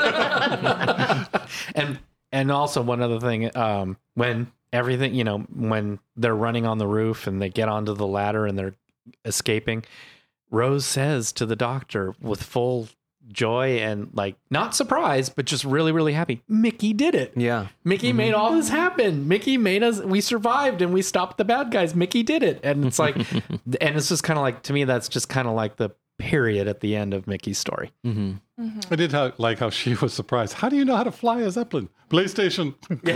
and and also one other thing, um, when everything, you know, when they're running on the roof and they get onto the ladder and they're escaping, Rose says to the doctor with full joy and like not surprised, but just really, really happy, Mickey did it. Yeah. Mickey made all this happen. Mickey made us, we survived and we stopped the bad guys. Mickey did it. And it's like, and it's just kind of like, to me, that's just kind of like the period at the end of Mickey's story. Mm-hmm. I did how, like how she was surprised. How do you know how to fly a Zeppelin? PlayStation.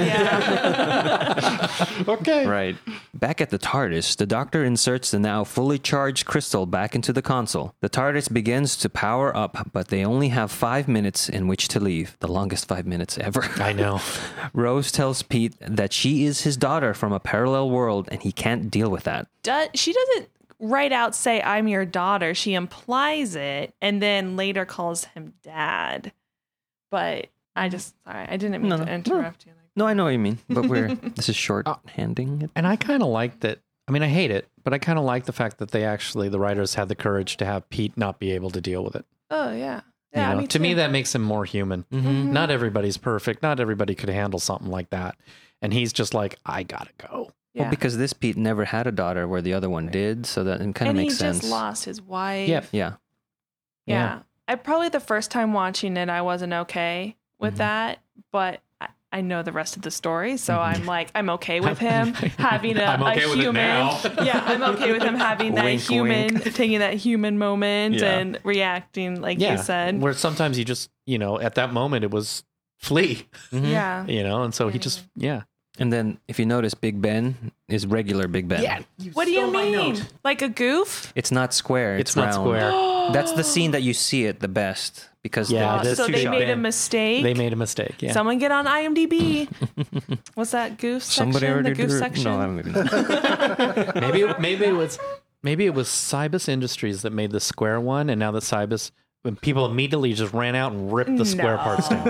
Okay. Right. Back at the TARDIS, the Doctor inserts the now fully charged crystal back into the console. The TARDIS begins to power up, but they only have five minutes in which to leave. The longest five minutes ever. I know. Rose tells Pete that she is his daughter from a parallel world, and he can't deal with that. Does, she doesn't right out say, I'm your daughter. She implies it and then later calls him dad. But I just, sorry, I didn't mean No, to no, interrupt you. No, I know what you mean, but we're this is short-handing it. And I kind of like that. I mean, I hate it, but I kind of like the fact that they actually, the writers had the courage to have Pete not be able to deal with it. Oh, yeah. You Yeah, know, me to me, too. that makes him more human. Mm-hmm. Not everybody's perfect. Not everybody could handle something like that. And he's just like, I gotta go. Yeah. Well, because this Pete never had a daughter where the other one did, so that it kind of and makes he sense. just lost his wife. Yep. Yeah. Yeah. Yeah. I probably the first time watching it, I wasn't okay with Mhm. that, but I, I know the rest of the story, so Mhm. I'm like, I'm okay with him having a, I'm okay a with it human. now. Yeah, I'm okay with him having that Wink, human, wink. taking that human moment Yeah. and reacting like Yeah. you said. Where sometimes you just, you know, at that moment it was flee, Mhm. Yeah. you know, and so he just, yeah. And then if you notice, Big Ben is regular Big Ben. What do you mean? Like a goof? It's not square. It's, It's not round. square. That's the scene that you see it the best because Yeah, the, that's so the they two made shot. a mistake. They made a mistake. Yeah. Someone get on IMDb. What's that goof section? Somebody already the goof did it. section? No, I don't even know. maybe it, maybe it was maybe it was Cybus Industries that made the square one, and now that Cybus, when people immediately just ran out and ripped the square parts down.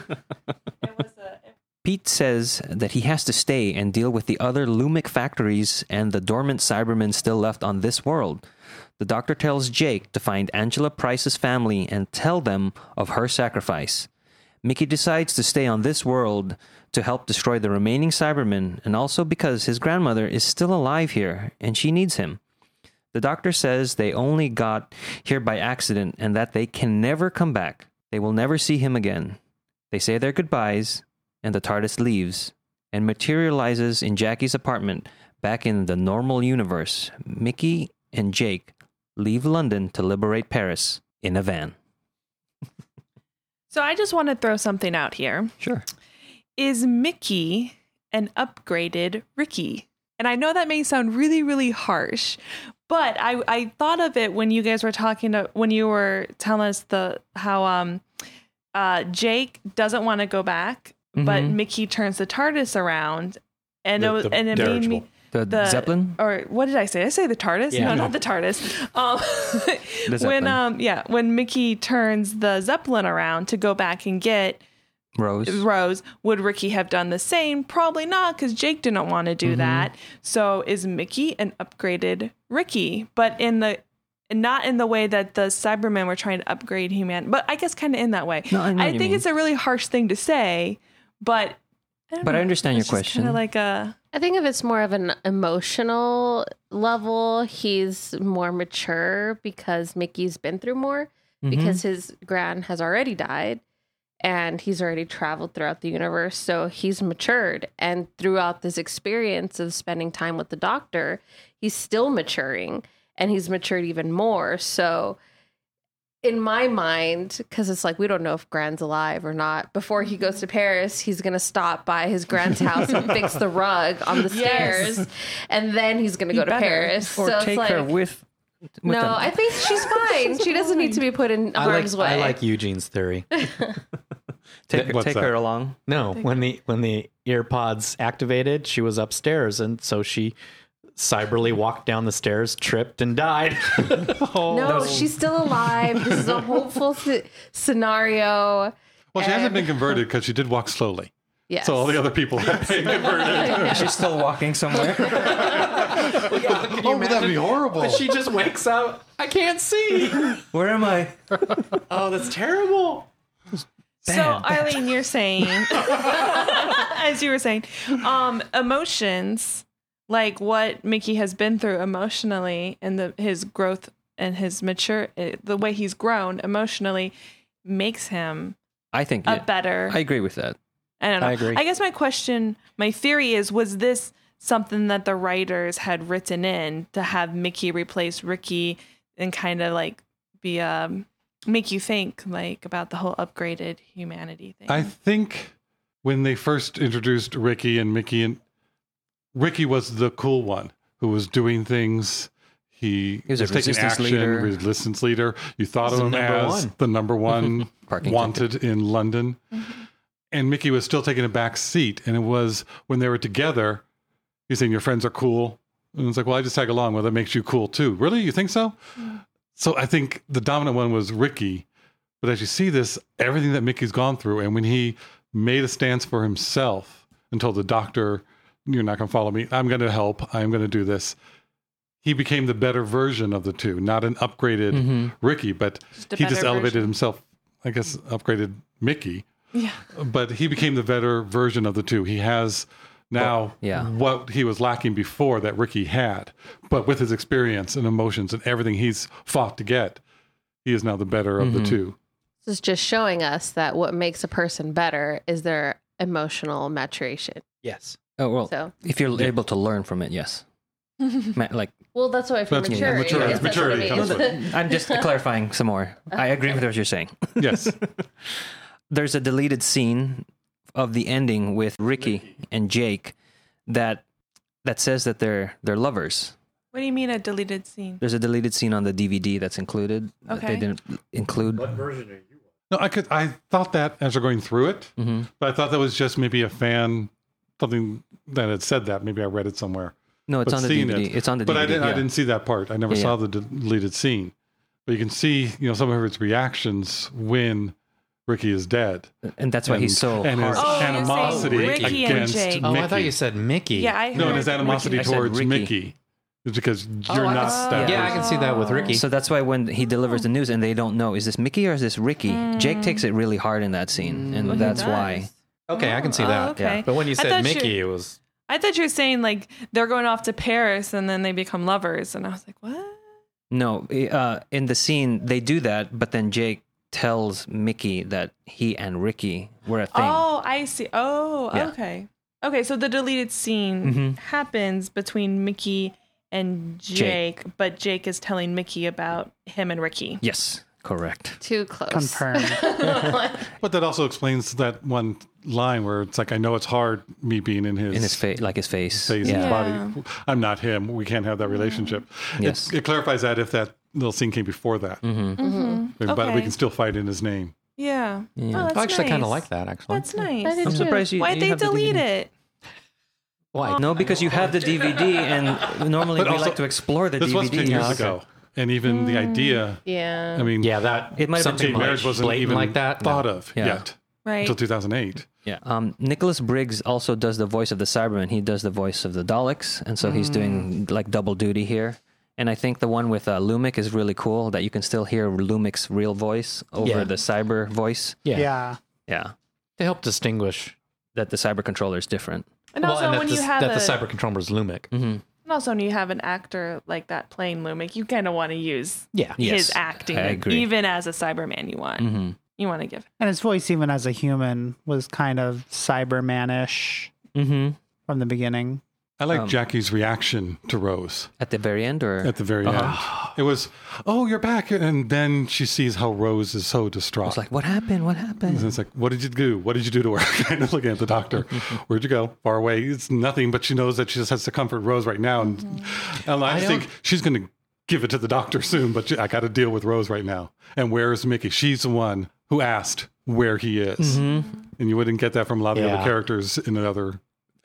It was a, Pete says that he has to stay and deal with the other Lumic factories and the dormant Cybermen still left on this world. The Doctor tells Jake to find Angela Price's family and tell them of her sacrifice. Mickey decides to stay on this world to help destroy the remaining Cybermen, and also because his grandmother is still alive here and she needs him. The Doctor says they only got here by accident and that they can never come back. They will never see him again. They say their goodbyes, and the TARDIS leaves and materializes in Jackie's apartment back in the normal universe. Mickey and Jake leave London to liberate Paris in a van. so I just want to throw something out here. Sure. Is Mickey an upgraded Ricky? And I know that may sound really, really harsh, but I, I thought of it when you guys were talking to, when you were telling us the how um uh Jake doesn't want to go back, but Mhm. Mickey turns the TARDIS around, and The- it was, the and it made me dirigible. The, the Zeppelin? or what did I say? Did I say the TARDIS? Yeah. No, not the TARDIS. Um, The when Zeppelin. um yeah, when Mickey turns the Zeppelin around to go back and get Rose. Rose, would Ricky have done the same? Probably not, because Jake didn't want to do Mm-hmm. that. So is Mickey an upgraded Ricky? But in the not in the way that the Cybermen were trying to upgrade human, but I guess kind of in that way. No, I know what you think mean. it's a really harsh thing to say, but I don't But I know. understand your It's just question. Kind of like a I think if it's more of an emotional level, he's more mature because Mickey's been through more, Mhm. because his gran has already died and he's already traveled throughout the universe. So he's matured. And throughout this experience of spending time with the Doctor, he's still maturing and he's matured even more. So in my mind, because it's like we don't know if Gran's alive or not, before he goes to Paris, he's going to stop by his Gran's house and fix the rug on the Yes. stairs. And then he's going to He go to better. Paris. Or so take it's like, her with, with no, them. I think she's fine. she doesn't need to be put in I harm's like way. I like Eugene's theory. Take, her, What's take that? her along. No, when the when the ear pods activated, she was upstairs, and so she cyberly walked down the stairs, tripped, and died. No, she's still alive. This is a hopeful s- scenario. Well, she hasn't been converted because she did walk slowly. Yes. So all the other people have been converted. She's still walking somewhere. Oh, but that'd be horrible. But she just wakes up. I can't see. Where am I? Oh, that's terrible. So, Eileen, you're saying, as you were saying, um, emotions, like what Mickey has been through emotionally and the his growth and his mature, the way he's grown emotionally makes him I think a yeah, better. I agree with that. I don't know. I agree. I guess my question, my theory is, was this something that the writers had written in to have Mickey replace Ricky and kind of like be um make you think like about the whole upgraded humanity thing? I think when they first introduced Ricky and Mickey, and Ricky was the cool one who was doing things. He, He was a taking resistance action, leader. resistance leader. You thought of the him number as one. the number one Parking wanted in London. And Mickey was still taking a back seat. And it was when they were together, he's saying, your friends are cool. And it's like, well, I just tag along. Well, that makes you cool too. Really? You think so? So I think the dominant one was Ricky. But as you see this, everything that Mickey's gone through, and when he made a stance for himself and told the doctor, you're not going to follow me. I'm going to help. I'm going to do this. He became the better version of the two, not an upgraded Mm-hmm. Ricky, but Just a he just better elevated version. himself, I guess, upgraded Mickey. Yeah. But he became the better version of the two. He has now yeah. what he was lacking before that Ricky had. But with his experience and emotions and everything he's fought to get, he is now the better of Mm-hmm. the two. This is just showing us that what makes a person better is their emotional maturation. Yes. Oh well, So, if you're able to learn from it, yes. Ma- like well, that's why for That's- yeah, maturity. maturity- I guess that's what maturity it comes means. with I'm just clarifying some more. I agree with what you're saying. Yes. There's a deleted scene of the ending with Ricky and Jake that that says that they're they're lovers. What do you mean a deleted scene? There's a deleted scene on the D V D that's included that Okay. they didn't include. No, I could. I thought that as we're going through it, Mm-hmm. but I thought that was just maybe a fan, something that had said that. Maybe I read it somewhere. No, it's But on the seeing D V D. it- It's on the But D V D. I didn't. I yeah. didn't see that part. I never Yeah, saw yeah. the deleted scene. But you can see, you know, some of his reactions when Ricky is dead, And that's why and, he's so and his harsh. Oh, you're saying animosity Ricky and against Jake. Oh, Mickey. I thought you said Mickey. Yeah, I heard. No, and his animosity I said towards Ricky. Mickey is because you're Oh, I not can- that. Yeah, I can see that with Ricky. So that's why when he delivers the news and they don't know, is this Mickey or is this Ricky? Jake takes it really hard in that scene, and Oh, he that's does. why. Okay, I can see Oh, that. okay. But when you I said thought Mickey, you- it was I thought you were saying like they're going off to Paris and then they become lovers, and I was like, what? No, uh, in the scene they do that, but then Jake tells Mickey that he and Ricky were a thing. Oh, I see. Oh, Yeah. okay. Okay, so the deleted scene Mhm. happens between Mickey and Jake, but Jake is telling Mickey about him and Ricky. Yes, correct. Too close. Confirmed. But that also explains that one line where it's like, I know it's hard me being in his In his face, like his face. face yeah. and Yeah. body. I'm not him. We can't have that relationship. Yes. It, it clarifies that if that little scene came before that, Mm-hmm. but Okay. we can still fight in his name. Yeah. Yeah. Oh, that's I actually nice. kind of like that, actually. That's nice. I did I'm too. surprised you. Why'd you they have the D V D. delete it? Why? No, because you have the D V D, and normally But we also, like to explore the This was D V D. ten years okay. ago, and even the idea. Yeah. I mean, Yeah, that It might have been something too gay much. marriage wasn't blatant even like that. thought No. of Yeah. yet Right. until two thousand eight. Yeah. Um, Nicholas Briggs also does the voice of the Cybermen. He does the voice of the Daleks, and so he's doing like double duty here. And I think the one with uh, Lumic is really cool that you can still hear Lumic's real voice over Yeah. the cyber voice. Yeah. Yeah. Yeah. To help distinguish. That the cyber controller is different. And Well, also, and that when the, you have that a, the cyber controller is Lumic. Mm-hmm. and also when you have an actor like that playing Lumic, you kind of want to use Yeah. Yes, his acting, I agree. even as a Cyberman. You want Mm-hmm. you want to give. And his voice, even as a human, was kind of Cybermanish Mm-hmm. from the beginning. I like Um, Jackie's reaction to Rose At the very end, or at the very Uh-huh. end. It was, "Oh, you're back," and then she sees how Rose is so distraught. it's like, what happened? What happened? And it's like, what did you do? What did you do to her? Kind of looking at the doctor. Where'd you go? Far away. It's nothing, but she knows that she just has to comfort Rose right now. And, and I, I think don't- she's going to give it to the doctor soon, but she- I got to deal with Rose right now. And where's Mickey? She's the one who asked where he is. And you wouldn't get that from a lot of the Yeah. other characters in the other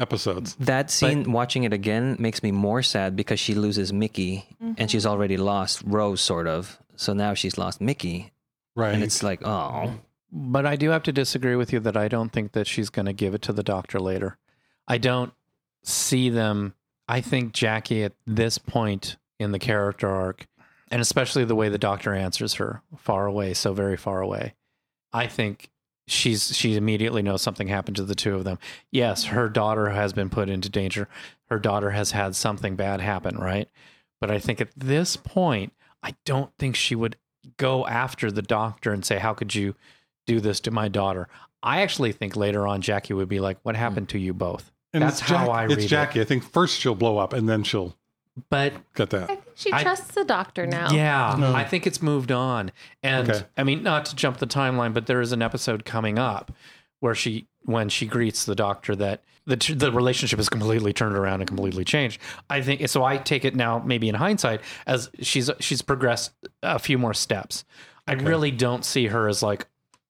episodes. That scene, watching it again, makes me more sad because she loses Mickey Mm-hmm. and she's already lost Rose, sort of. So now she's lost Mickey. Right. And it's like, oh. But I do have to disagree with you that I don't think that she's going to give it to the doctor later. I don't see them. I think Jackie at this point in the character arc, and especially the way the doctor answers her, far away, so very far away, I think she's she immediately knows something happened to the two of them. Yes, her daughter has been put into danger. Her daughter has had something bad happen, right? But I think at this point, I don't think she would go after the doctor and say, how could you do this to my daughter? I actually think later on Jackie would be like, what happened to you both? And That's it's how Jack- I read It's Jackie. it. I think first she'll blow up and then she'll But get that. I think she I- trusts the doctor now. yeah, No. I think it's moved on. And Okay. I mean, not to jump the timeline, but there is an episode coming up where she, when she greets the doctor, that the the relationship is completely turned around and completely changed. I think so. I take it now, maybe in hindsight, as she's she's progressed a few more steps. I really don't see her as like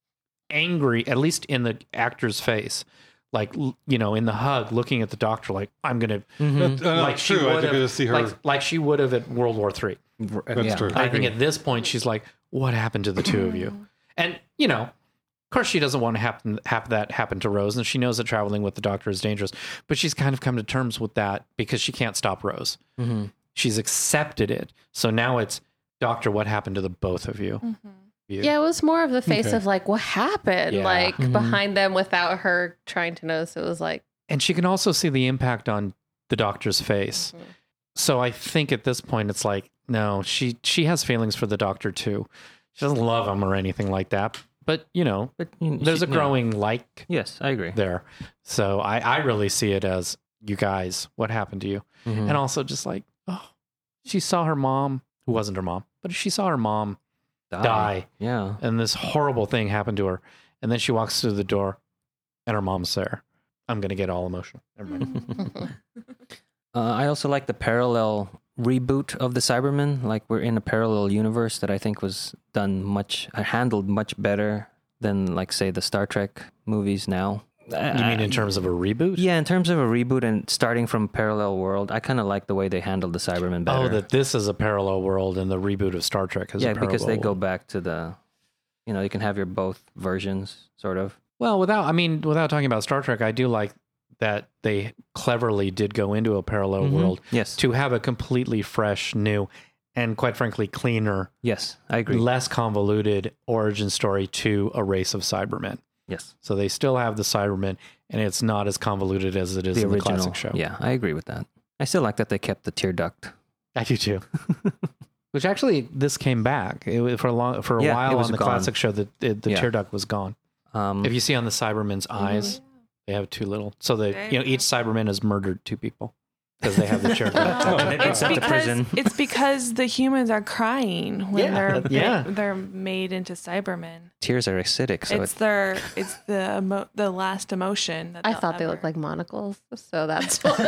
angry, at least in the actor's face, like l- you know, in the hug, looking at the doctor, like I'm gonna, That- uh, like she true. I would think I have, just see her. like, like she would have at World War Three. That's yeah, true. I think at this point she's like, "What happened to the two of you?" And you know, of course, she doesn't want to happen have that happen to Rose, and she knows that traveling with the doctor is dangerous. But she's kind of come to terms with that because she can't stop Rose. Mm-hmm. She's accepted it. So now it's, Doctor, what happened to the both of you? You- Yeah, it was more of the face Okay. of like, what happened? Yeah. Like Mhm. behind them without her trying to notice. It was like, And she can also see the impact on the doctor's face. Mhm. So I think at this point it's like, no, she she has feelings for the doctor too. She doesn't love him or anything like that. But you know, But you know, there's she- a growing like Yes, I agree. there. So I, I really see it as, you guys, what happened to you? Mhm. And also just like, oh, she saw her mom, who wasn't her mom, but she saw her mom die, Yeah. and this horrible thing happened to her. And then she walks through the door and her mom's there. I'm going to get all emotional. Never mind. Uh, I also like the parallel reboot of the Cybermen. Like we're in a parallel universe that I think was done much, uh, handled much better than, like, say, the Star Trek movies now. You mean in terms of a reboot? Yeah, in terms of a reboot and starting from parallel world, I kind of like the way they handled the Cybermen better. Oh, that this is a parallel world and the reboot of Star Trek is yeah, a parallel because they go world. back to the, you know, you can have your both versions, sort of. Well, without, I mean, without talking about Star Trek, I do like that they cleverly did go into a parallel Mhm. world Yes. to have a completely fresh, new, and quite frankly, cleaner, Yes, I agree. less convoluted origin story to a race of Cybermen. Yes. So they still have the Cybermen, and it's not as convoluted as it is The in original. the classic show. Yeah, I agree with that. I still like that they kept the tear duct. I do too. Which actually, this came back it, was- for a long for a Yeah, it while was on the gone. classic show. That the, the Yeah. tear duct was gone. Um, If you see on the Cybermen's eyes, they have two little. So they, There you know, you each Cyberman has murdered two people because they have the tear duct. and it- it's It's sent to because prison. it's because the humans are crying when Yeah, they're that- yeah. they're made into Cybermen. Tears are acidic, so it's it, their it's the emo- the last emotion. That I they'll thought they ever- looked like monocles, so that's why.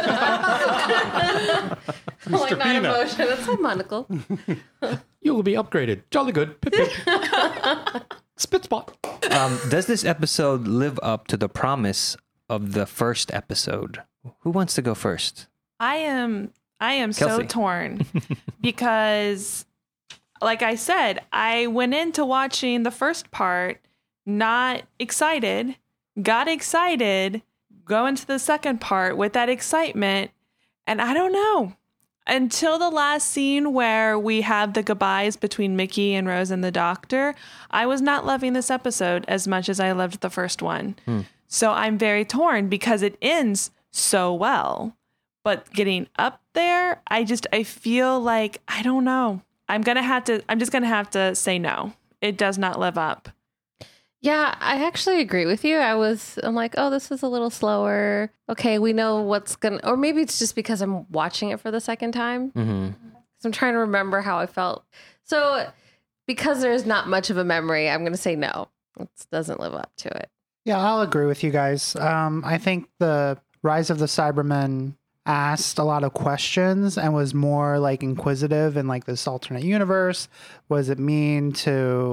like not Peanut. emotion, it's a monocle. You will be upgraded. Jolly good. Pip, pip. Spit spot. um, does this episode live up to the promise of the first episode? Who wants to go first? I am I am so Kelsey. torn because, like I said, I went into watching the first part not excited, got excited, go into the second part with that excitement, and I don't know. Until the last scene where we have the goodbyes between Mickey and Rose and the doctor, I was not loving this episode as much as I loved the first one. So I'm very torn because it ends so well. But getting up there, I just, I feel like, I don't know. I'm going to have to, I'm just going to have to say no. It does not live up. Yeah, I actually agree with you. I was, I'm like, oh, this is a little slower. Okay, we know what's gonna, or maybe it's just because I'm watching it for the second time. Mm-hmm. So I'm trying to remember how I felt. So because there's not much of a memory, I'm going to say no. It doesn't live up to it. Yeah, I'll agree with you guys. Um, I think the Rise of the Cybermen asked a lot of questions and was more like inquisitive in like this alternate universe. What does it mean to,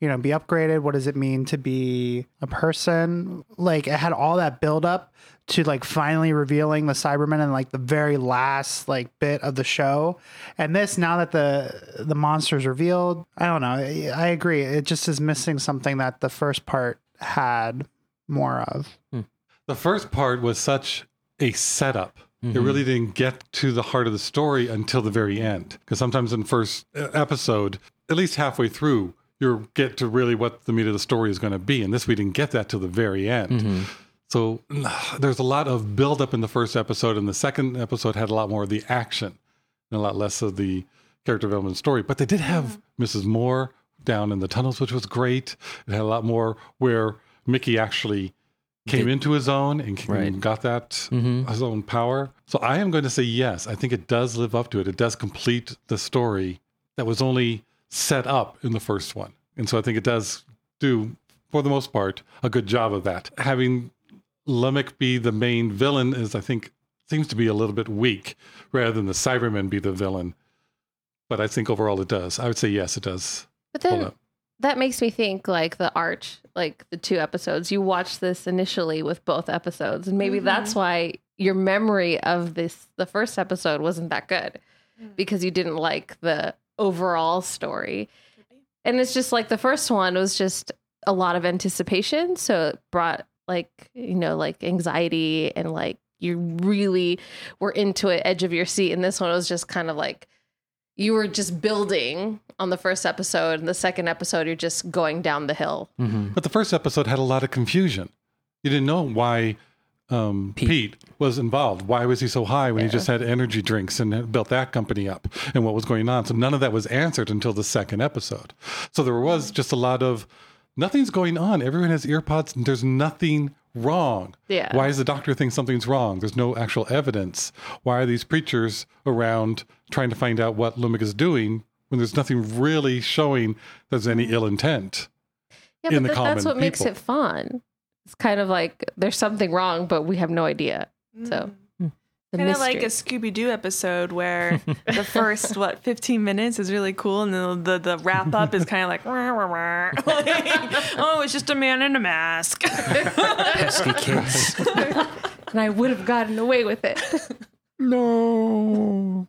you know, be upgraded? What does it mean to be a person? Like, it had all that build up to like finally revealing the Cybermen in like the very last like bit of the show. And this, now that the the monster's revealed, I don't know. I agree. It just is missing something that the first part had more of. The first part was such a setup. Mm-hmm. It really didn't get to the heart of the story until the very end. Because sometimes in the first episode, at least halfway through, you get to really what the meat of the story is going to be. And this, we didn't get that till the very end. Mm-hmm. So there's a lot of buildup in the first episode, and the second episode had a lot more of the action and a lot less of the character development story. But they did have Missus Moore down in the tunnels, which was great. It had a lot more where Mickey actually came Did, into his own and right. got that Mm-hmm. his own power. So I am going to say yes. I think it does live up to it. It does complete the story that was only set up in the first one. And so I think it does do, for the most part, a good job of that. Having Lumic be the main villain is, I think, seems to be a little bit weak, rather than the Cybermen be the villain. But I think overall it does. I would say yes, it does. But Hold then up. that makes me think like the Arch, like the two episodes. You watched this initially with both episodes, and maybe that's why your memory of this, the first episode, wasn't that good, because you didn't like the overall story. And it's just like the first one was just a lot of anticipation, so it brought like, you know, like anxiety, and like you really were into it, edge of your seat. And this one was just kind of like you were just building on the first episode, and the second episode you're just going down the hill. Mm-hmm. But the first episode had a lot of confusion. You didn't know why um, Pete. Pete. was involved. Why was he so high when Yeah. he just had energy drinks and had built that company up, and what was going on? So none of that was answered until the second episode. So there was just a lot of nothing's going on. Everyone has ear pods and there's nothing wrong. Yeah. Why does the doctor think something's wrong? There's no actual evidence. Why are these preachers around trying to find out what Lumic is doing when there's nothing really showing there's any ill intent? Yeah, in but the th- that's common what makes people. it fun. It's kind of like there's something wrong, but we have no idea. So the Kind of like a mystery. Scooby Doo episode where the first what fifteen minutes is really cool, and then the the wrap up is kind of like, "Rah, rah, rah." Like, oh, it's just a man in a mask. Pesky kids. and I would have gotten away with it. No.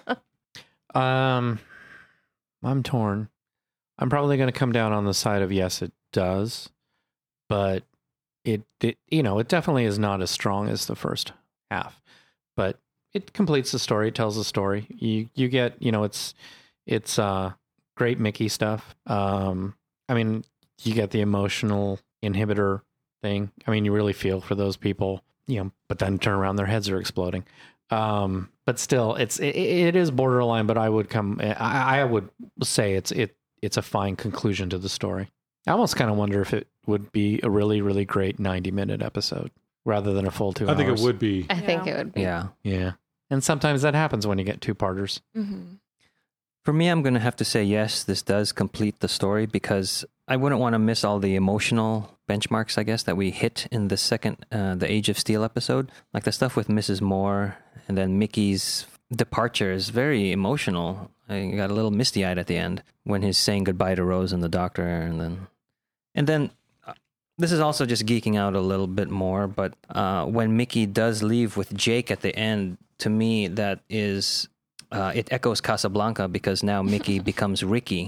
um, I'm torn. I'm probably going to come down on the side of yes, it does, but it, it, you know, it definitely is not as strong as the first half, but it completes the story, it tells the story. You, you get, you know, it's, it's, uh, great Mickey stuff. Um, I mean, you get the emotional inhibitor thing. I mean, you really feel for those people, you know, but then turn around, their heads are exploding. Um, but still, it's, it, it is borderline, but I would come, I, I would say it's, it, it's a fine conclusion to the story. I almost kind of wonder if it would be a really, really great ninety minute episode rather than a full two I hours. think it would be. I think Yeah. it would be. Yeah. Yeah. And sometimes that happens when you get two parters. Mm-hmm. For me, I'm going to have to say yes, this does complete the story, because I wouldn't want to miss all the emotional benchmarks, I guess, that we hit in the second, uh, the Age of Steel episode. Like the stuff with Missus Moore, and then Mickey's departure is very emotional. I got a little misty-eyed at the end when he's saying goodbye to Rose and the doctor, and then... And then... uh, This is also just geeking out a little bit more, but uh, when Mickey does leave with Jake at the end, to me, that is... Uh, it echoes Casablanca, because now Mickey becomes Ricky,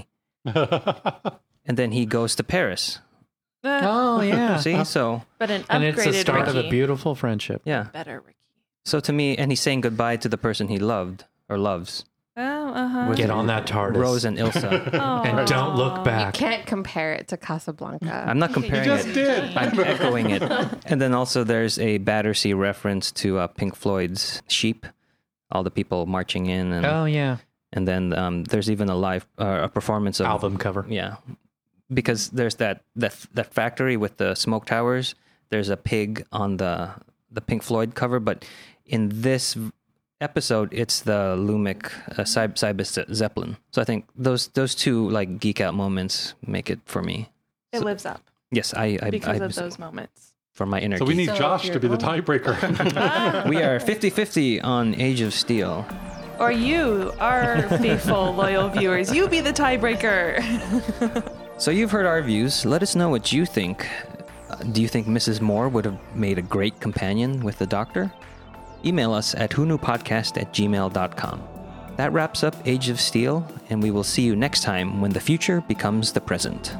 and then he goes to Paris. Oh, yeah. See, so But an And it's the upgraded start Ricky. of a beautiful friendship. yeah. Better Ricky. So to me, and he's saying goodbye to the person he loved or loves, Oh, uh-huh. With Get on that TARDIS. Rose and Ilsa. And don't look You back. can't compare it to Casablanca. I'm not comparing just it. did. I'm echoing it. And then also there's a Battersea reference to uh, Pink Floyd's Sheep, all the people marching in, and Oh, yeah. and then um, there's even a live uh, a performance of Album cover. Yeah, because there's that that that factory with the smoke towers. There's a pig on the the Pink Floyd cover, but in this episode, it's the Lumic uh, Cy- Cybus Zeppelin. So I think those those two like geek out moments make it for me. It lives up Yes, I I, because I of those moments. for my inner. So we geek. need So Josh if to be the you're- tiebreaker. we are fifty-fifty on Age of Steel. Or you, our faithful, loyal viewers, you be the tiebreaker. So you've heard our views. Let us know what you think. Uh, do you think Missus Moore would have made a great companion with the Doctor? Email us at who knew podcast at gmail dot com. That wraps up Age of Steel, and we will see you next time when the future becomes the present.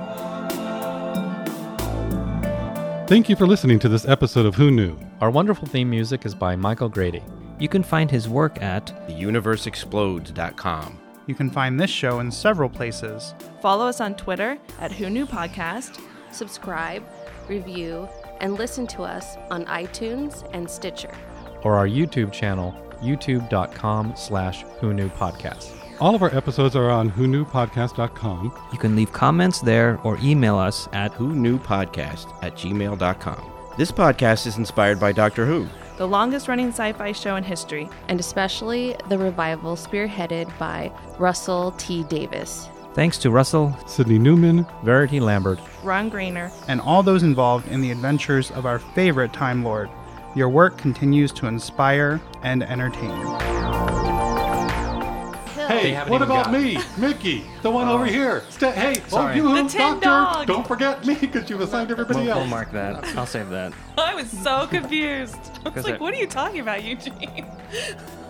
Thank you for listening to this episode of Who Knew. Our wonderful theme music is by Michael Grady. You can find his work at the universe explodes dot com. You can find this show in several places. Follow us on Twitter at Who Knew Podcast. Subscribe, review, and listen to us on iTunes and Stitcher. Or our YouTube channel, youtube.com slash who knew podcast. All of our episodes are on who knew podcast dot com. You can leave comments there or email us at who knew podcast at gmail dot com. This podcast is inspired by Doctor Who, the longest running sci-fi show in history, and especially the revival spearheaded by Russell T. Davis. Thanks to Russell, Sydney Newman, Verity Lambert, Ron Grainer, and all those involved in the adventures of our favorite Time Lord. Your work continues to inspire and entertain. Hey, haven't what even about got me, Mickey, the one over here? Sta hey, Sorry. oh, you who, The tin Doctor, dog. don't forget me because you've assigned everybody we'll, else. we'll mark that. I'll save that. I was so confused. I was Because like, I- what are you talking about, Eugene?